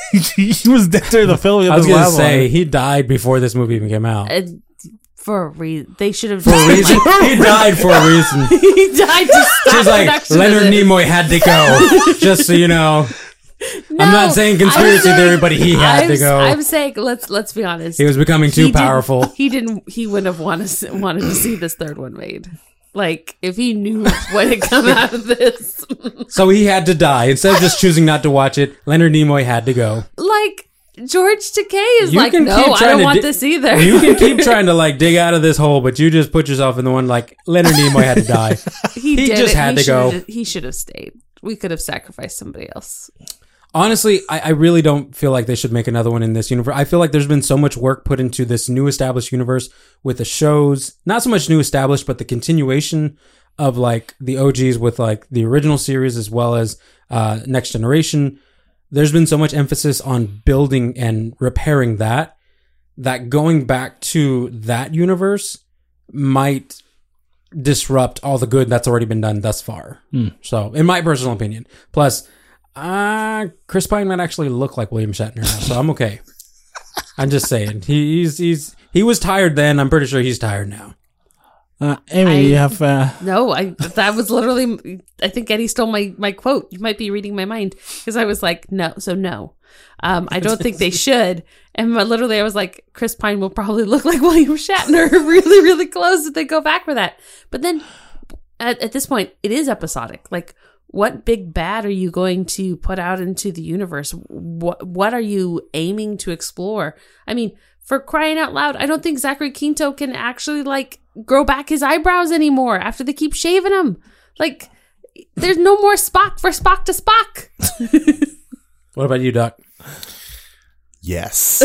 he was dead during the film. I was going to say, he died before this movie even came out. For a reason. They should have... For a reason? He died for a reason. He died to stop She's like, production of Leonard it. Nimoy had to go. Just so you know. No, I'm not saying conspiracy theory, but he had to go. I'm saying, let's be honest. He was becoming too powerful. He wouldn't have wanted to see this third one made. Like, if he knew what had come out of this. So he had to die. Instead of just choosing not to watch it, Leonard Nimoy had to go. Like, George Takei is You like, can no, keep I trying don't to want this either. You can keep trying to like dig out of this hole, but you just put yourself in the one like Leonard Nimoy had to die. He just had to go. He should have stayed. We could have sacrificed somebody else. Honestly, I really don't feel like they should make another one in this universe. I feel like there's been so much work put into this new established universe with the shows, not so much new established, but the continuation of like the OGs with like the original series as well as Next Generation. There's been so much emphasis on building and repairing that going back to that universe might disrupt all the good that's already been done thus far. So, in my personal opinion. Plus, Chris Pine might actually look like William Shatner now, so I'm okay. I'm just saying. He was tired then. I'm pretty sure he's tired now. Amy, you have... No, that was literally, I think Eddie stole my quote. You might be reading my mind because I was like, no. I don't think they should. And literally I was like, Chris Pine will probably look like William Shatner really, really close if they go back for that. But then at this point, it is episodic. Like, what big bad are you going to put out into the universe? What are you aiming to explore? I mean, for crying out loud, I don't think Zachary Quinto can actually like grow back his eyebrows anymore after they keep shaving him. Like, there's no more Spock for Spock to Spock. What about you, Doc? Yes.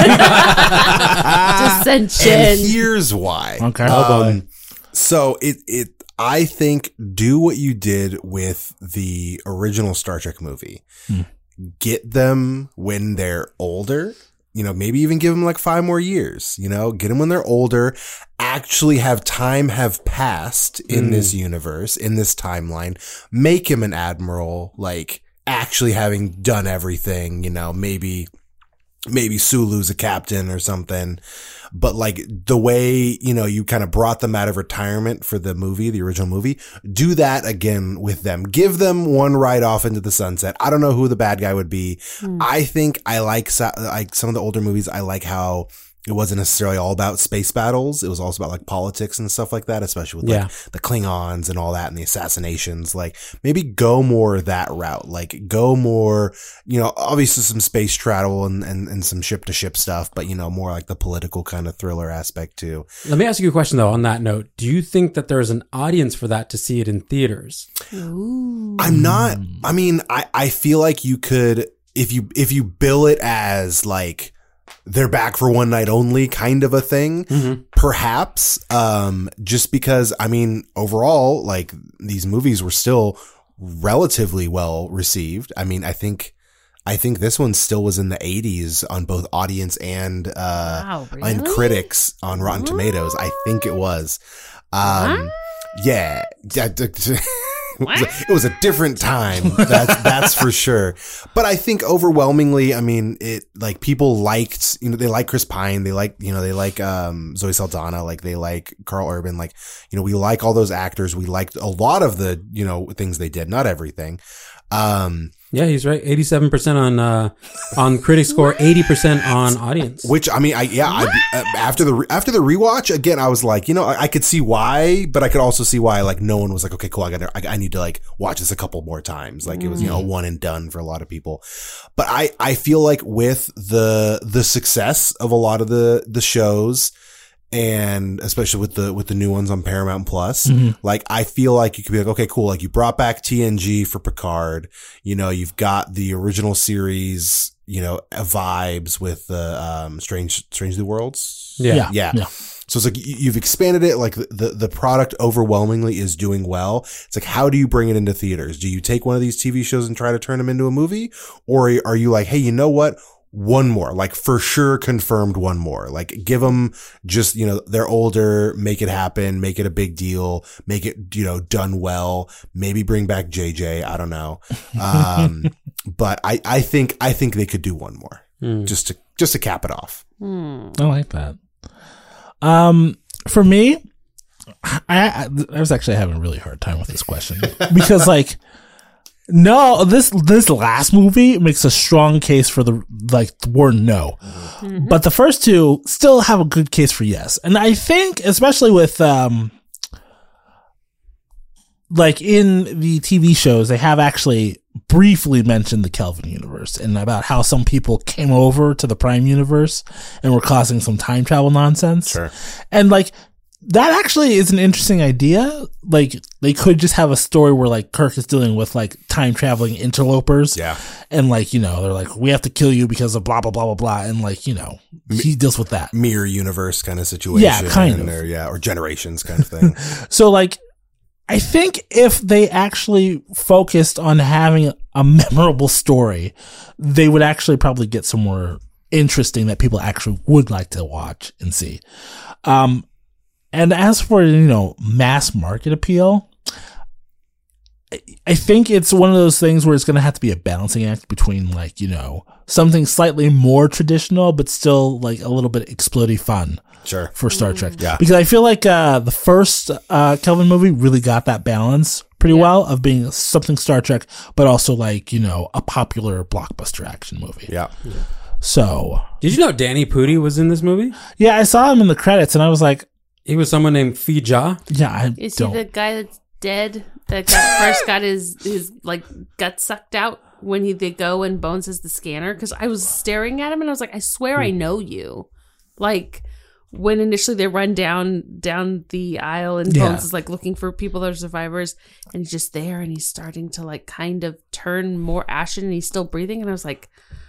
Dissension. And here's why. Okay. So I think do what you did with the original Star Trek movie. Get them when they're older. Maybe even give them like 5 more years, get them when they're older, actually have time have passed in this universe, in this timeline, make him an admiral, like actually having done everything, maybe Sulu's a captain or something. But like the way, you kind of brought them out of retirement for the original movie, do that again with them. Give them one ride off into the sunset. I don't know who the bad guy would be. I think I like some of the older movies. I like how it wasn't necessarily all about space battles. It was also about like politics and stuff like that, especially with like the Klingons and all that and the assassinations. Like maybe go more that route, like go more, you know, obviously some space travel and some ship to ship stuff, but you know, more like the political kind of thriller aspect too. Let me ask you a question though on that note. Do you think that there's an audience for that to see it in theaters? Ooh. I feel like you could, if you bill it as like they're back for one night only kind of a thing, perhaps, just because, I mean, overall, like these movies were still relatively well received. I mean, I think this one still was in the 80s on both audience and, Wow, really? and critics on Rotten Tomatoes. I think it was. Yeah. It was a different time. That's for sure. But I think overwhelmingly, I mean, it like people liked, you know, they like Chris Pine. They like, you know, they like, Zoe Saldana. Like they like Carl Urban. Like, you know, we like all those actors. We liked a lot of the, you know, things they did, not everything. Yeah, he's right. 87% on critic score, 80% on audience. Which I mean, after the rewatch again, I was like, you know, I could see why, but I could also see why like no one was like, okay, cool, I need to like watch this a couple more times. Like it was, you know, one and done for a lot of people. But I feel like with the success of a lot of the shows, and especially with the new ones on Paramount Plus, like I feel like you could be like, okay, cool. Like you brought back TNG for Picard. You know, you've got the original series, you know, vibes with the, Strange New Worlds. Yeah. So it's like you've expanded it. Like the product overwhelmingly is doing well. It's like, how do you bring it into theaters? Do you take one of these TV shows and try to turn them into a movie? Or are you like, hey, you know what? One more, like for sure confirmed one more, like give them just, you know, they're older, make it happen, make it a big deal, make it, you know, done well, maybe bring back JJ. I don't know. But I think they could do one more just to cap it off. I like that. For me, I was actually having a really hard time with this question because like, no, this last movie makes a strong case for the word no. But the first two still have a good case for yes. And I think, especially with, like in the TV shows, they have actually briefly mentioned the Kelvin universe and about how some people came over to the Prime universe and were causing some time travel nonsense. Sure. And like, that actually is an interesting idea. Like, they could just have a story where, like, Kirk is dealing with, like, time traveling interlopers. Yeah. And, like, you know, they're like, we have to kill you because of blah, blah, blah, blah, blah. And, like, you know, he deals with that. Mirror universe kind of situation. Yeah, kind of. Or generations kind of thing. So, like, I think if they actually focused on having a memorable story, they would actually probably get somewhere interesting that people actually would like to watch and see. And as for, you know, mass market appeal, I think it's one of those things where it's going to have to be a balancing act between, like, you know, something slightly more traditional, but still like a little bit explodey fun. Sure. For Star Trek. Yeah. Because I feel like the first Kelvin movie really got that balance pretty well of being something Star Trek, but also like, you know, a popular blockbuster action movie. Yeah. So. Did you know Danny Pudi was in this movie? Yeah, I saw him in the credits and I was like, he was someone named Fija. yeah, Is he the guy that's dead that first got his like gut sucked out when they go and Bones is the scanner? Because I was staring at him and I was like, I swear I know you. Like when initially they run down the aisle and Bones is like looking for people that are survivors and he's just there and he's starting to like kind of turn more ashen and he's still breathing and I was like,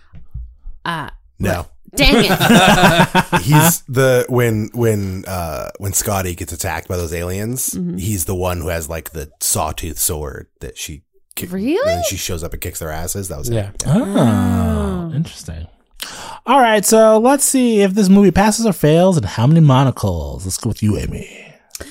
no. Dang it. He's the when Scotty gets attacked by those aliens, he's the one who has like the sawtooth sword that she Really? and then she shows up and kicks their asses. That was Yeah. it. oh, interesting. All right, so let's see if this movie passes or fails and how many monocles. Let's go with you, Amy.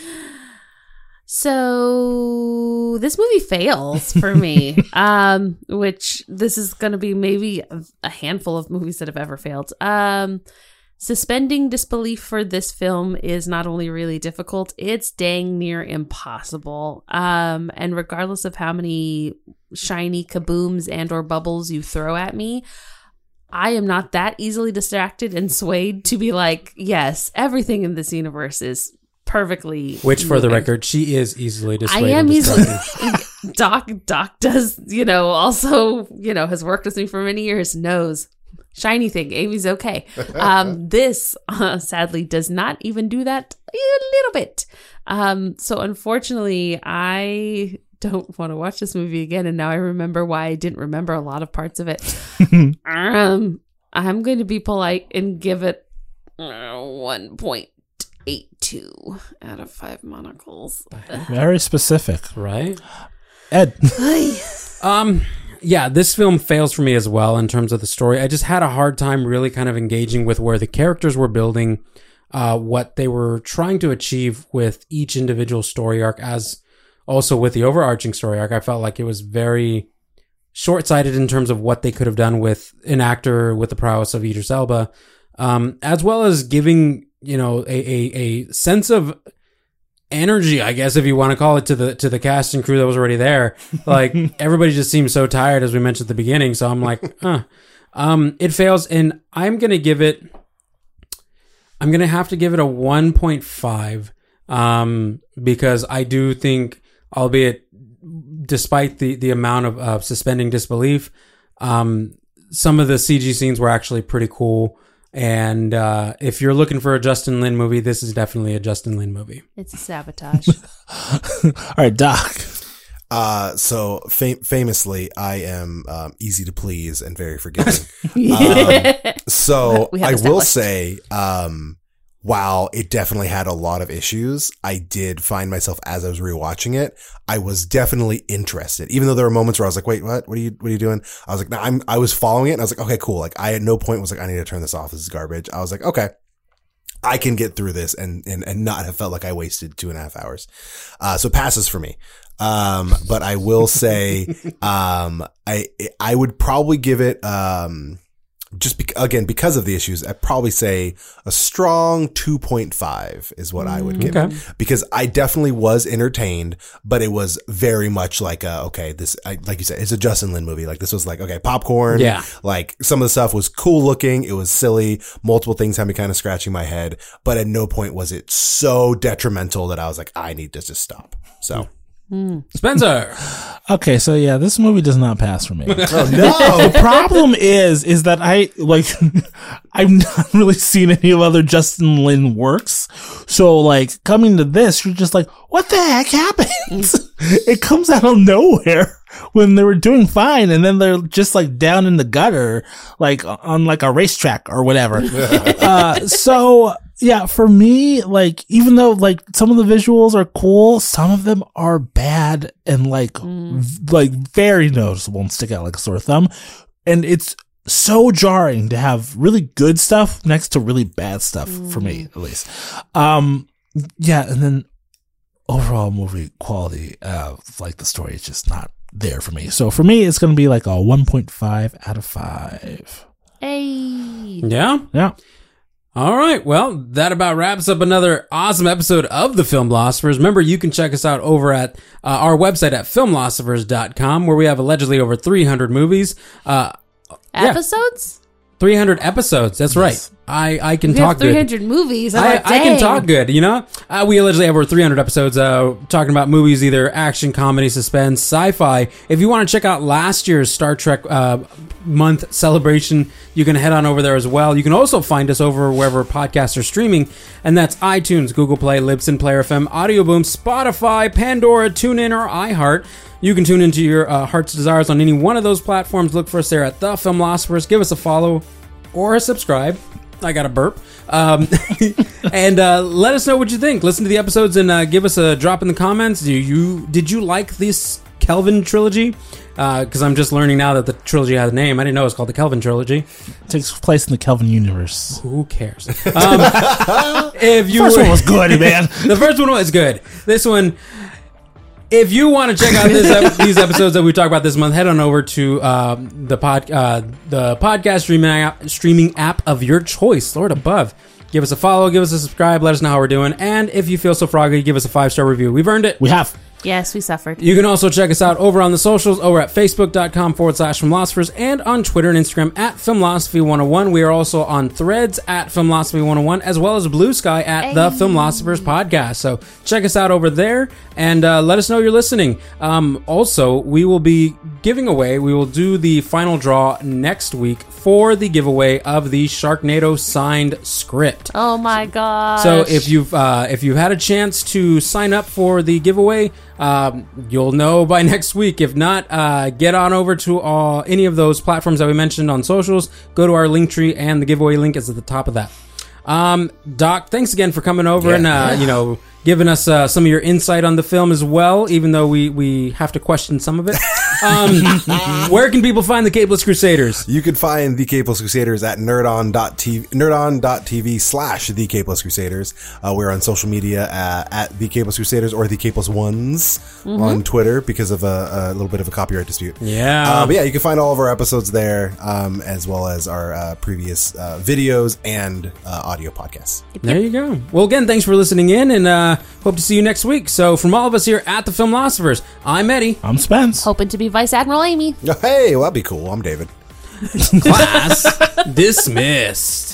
So this movie fails for me, which this is going to be maybe a handful of movies that have ever failed. Suspending disbelief for this film is not only really difficult, it's dang near impossible. And regardless of how many shiny kabooms and or bubbles you throw at me, I am not that easily distracted and swayed to be like, yes, everything in this universe is perfectly. Which, for the moving. record, she is easily I dissuaded. am and easily. distracted. Doc does, also, has worked with me for many years, knows. Shiny thing, Amy's okay. This, sadly, does not even do that a little bit. So unfortunately, I don't want to watch this movie again, and now I remember why I didn't remember a lot of parts of it. I'm going to be polite and give it 1.82 out of 5 monocles. Very specific. Right? Ed. Yeah, this film fails for me as well in terms of the story. I just had a hard time really kind of engaging with where the characters were building, what they were trying to achieve with each individual story arc, as also with the overarching story arc. I felt like it was very short-sighted in terms of what they could have done with an actor with the prowess of Idris Elba, as well as giving, a sense of energy, I guess, if you want to call it, to the cast and crew that was already there. Like, everybody just seems so tired, as we mentioned at the beginning. So I'm like, it fails, and I'm gonna have to give it a 1.5, because I do think, albeit despite the amount of suspending disbelief, some of the CG scenes were actually pretty cool. And if you're looking for a Justin Lin movie, this is definitely a Justin Lin movie. It's a sabotage. All right, Doc. So famously, I am easy to please and very forgiving. So We have I will established. say, while it definitely had a lot of issues, I did find myself, as I was rewatching it, I was definitely interested. Even though there were moments where I was like, "Wait, what? What are you doing?" I was like, "No, I was following it," and I was like, "Okay, cool." Like, I at no point was like, "I need to turn this off. This is garbage." I was like, "Okay, I can get through this and not have felt like I wasted 2.5 hours." So it passes for me. But I will say, I would probably give it, because of the issues, I'd probably say a strong 2.5 is what I would give it. Because I definitely was entertained, but it was very much like, like you said, it's a Justin Lin movie. Like, this was like, okay, popcorn. Yeah. Like, some of the stuff was cool looking. It was silly. Multiple things had me kind of scratching my head, but at no point was it so detrimental that I was like, I need to just stop. So. Spencer. Okay, so yeah, this movie does not pass for me. Oh no. The problem is that I've not really seen any of other Justin Lin works. So like, coming to this, you're just like, what the heck happened? It comes out of nowhere when they were doing fine, and then they're just like down in the gutter, like on like a racetrack or whatever. So yeah, for me, like, even though like some of the visuals are cool, some of them are bad and like very noticeable and stick out like a sore thumb. And it's so jarring to have really good stuff next to really bad stuff, for me at least. Yeah, and then overall movie quality, like the story is just not there for me. So for me, it's going to be like a 1.5 out of 5. Hey. Yeah. Yeah. All right. Well, that about wraps up another awesome episode of The Film Philosophers. Remember, you can check us out over at our website at filmphilosophers.com, where we have allegedly over 300 movies. Episodes? 300 episodes. That's right. I can We talk have 300 movies. I'm I like, can dang. talk good, We allegedly have over 300 episodes talking about movies, either action, comedy, suspense, sci-fi. If you want to check out last year's Star Trek month celebration, you can head on over there as well. You can also find us over wherever podcasts are streaming, and that's iTunes, Google Play, Libsyn, Player FM, Audio Boom, Spotify, Pandora, TuneIn, or iHeart. You can tune into your heart's desires on any one of those platforms. Look for us there at The Film Philosophers. Give us a follow or a subscribe. I got a burp. And let us know what you think. Listen to the episodes and give us a drop in the comments. Did you like this Kelvin trilogy? Because I'm just learning now that the trilogy has a name. I didn't know it was called the Kelvin trilogy. It takes place in the Kelvin universe. Who cares? If you First one was good, man. The first one was good. This one, if you want to check out these episodes that we talk about this month, head on over to the podcast streaming app of your choice, Lord above. Give us a follow, give us a subscribe, let us know how we're doing, and if you feel so froggy, give us a 5-star review. We've earned it. We have. Yes, we suffered. You can also check us out over on the socials, over at facebook.com/filmlosophers, and on Twitter and Instagram at Filmlosophy101. We are also on Threads at Filmlosophy101, as well as Blue Sky at the Filmlosophers Podcast. So check us out over there, and let us know you're listening. Also, we will be giving away, we will do the final draw next week for the giveaway of the Sharknado signed script. Oh my god! So if you've had a chance to sign up for the giveaway, you'll know by next week. If not, get on over to any of those platforms that we mentioned on socials. Go to our link tree, and the giveaway link is at the top of that. Doc, thanks again for coming over and giving us some of your insight on the film as well, even though we have to question some of it. Where can people find the Capeless Crusaders? You can find the Capeless Crusaders at nerdon.tv/the Capeless Crusaders. We're on social media at the Capeless Crusaders or the Capeless Ones on Twitter because of a little bit of a copyright dispute. Yeah. But yeah, you can find all of our episodes there, as well as our previous videos and audio podcasts. There you go. Well, again, thanks for listening in, and hope to see you next week. So from all of us here at the Filmlosophers, I'm Eddie. I'm Spence. Hoping to be Vice Admiral Amy. Hey, well, that'd be cool. I'm David. Class dismissed.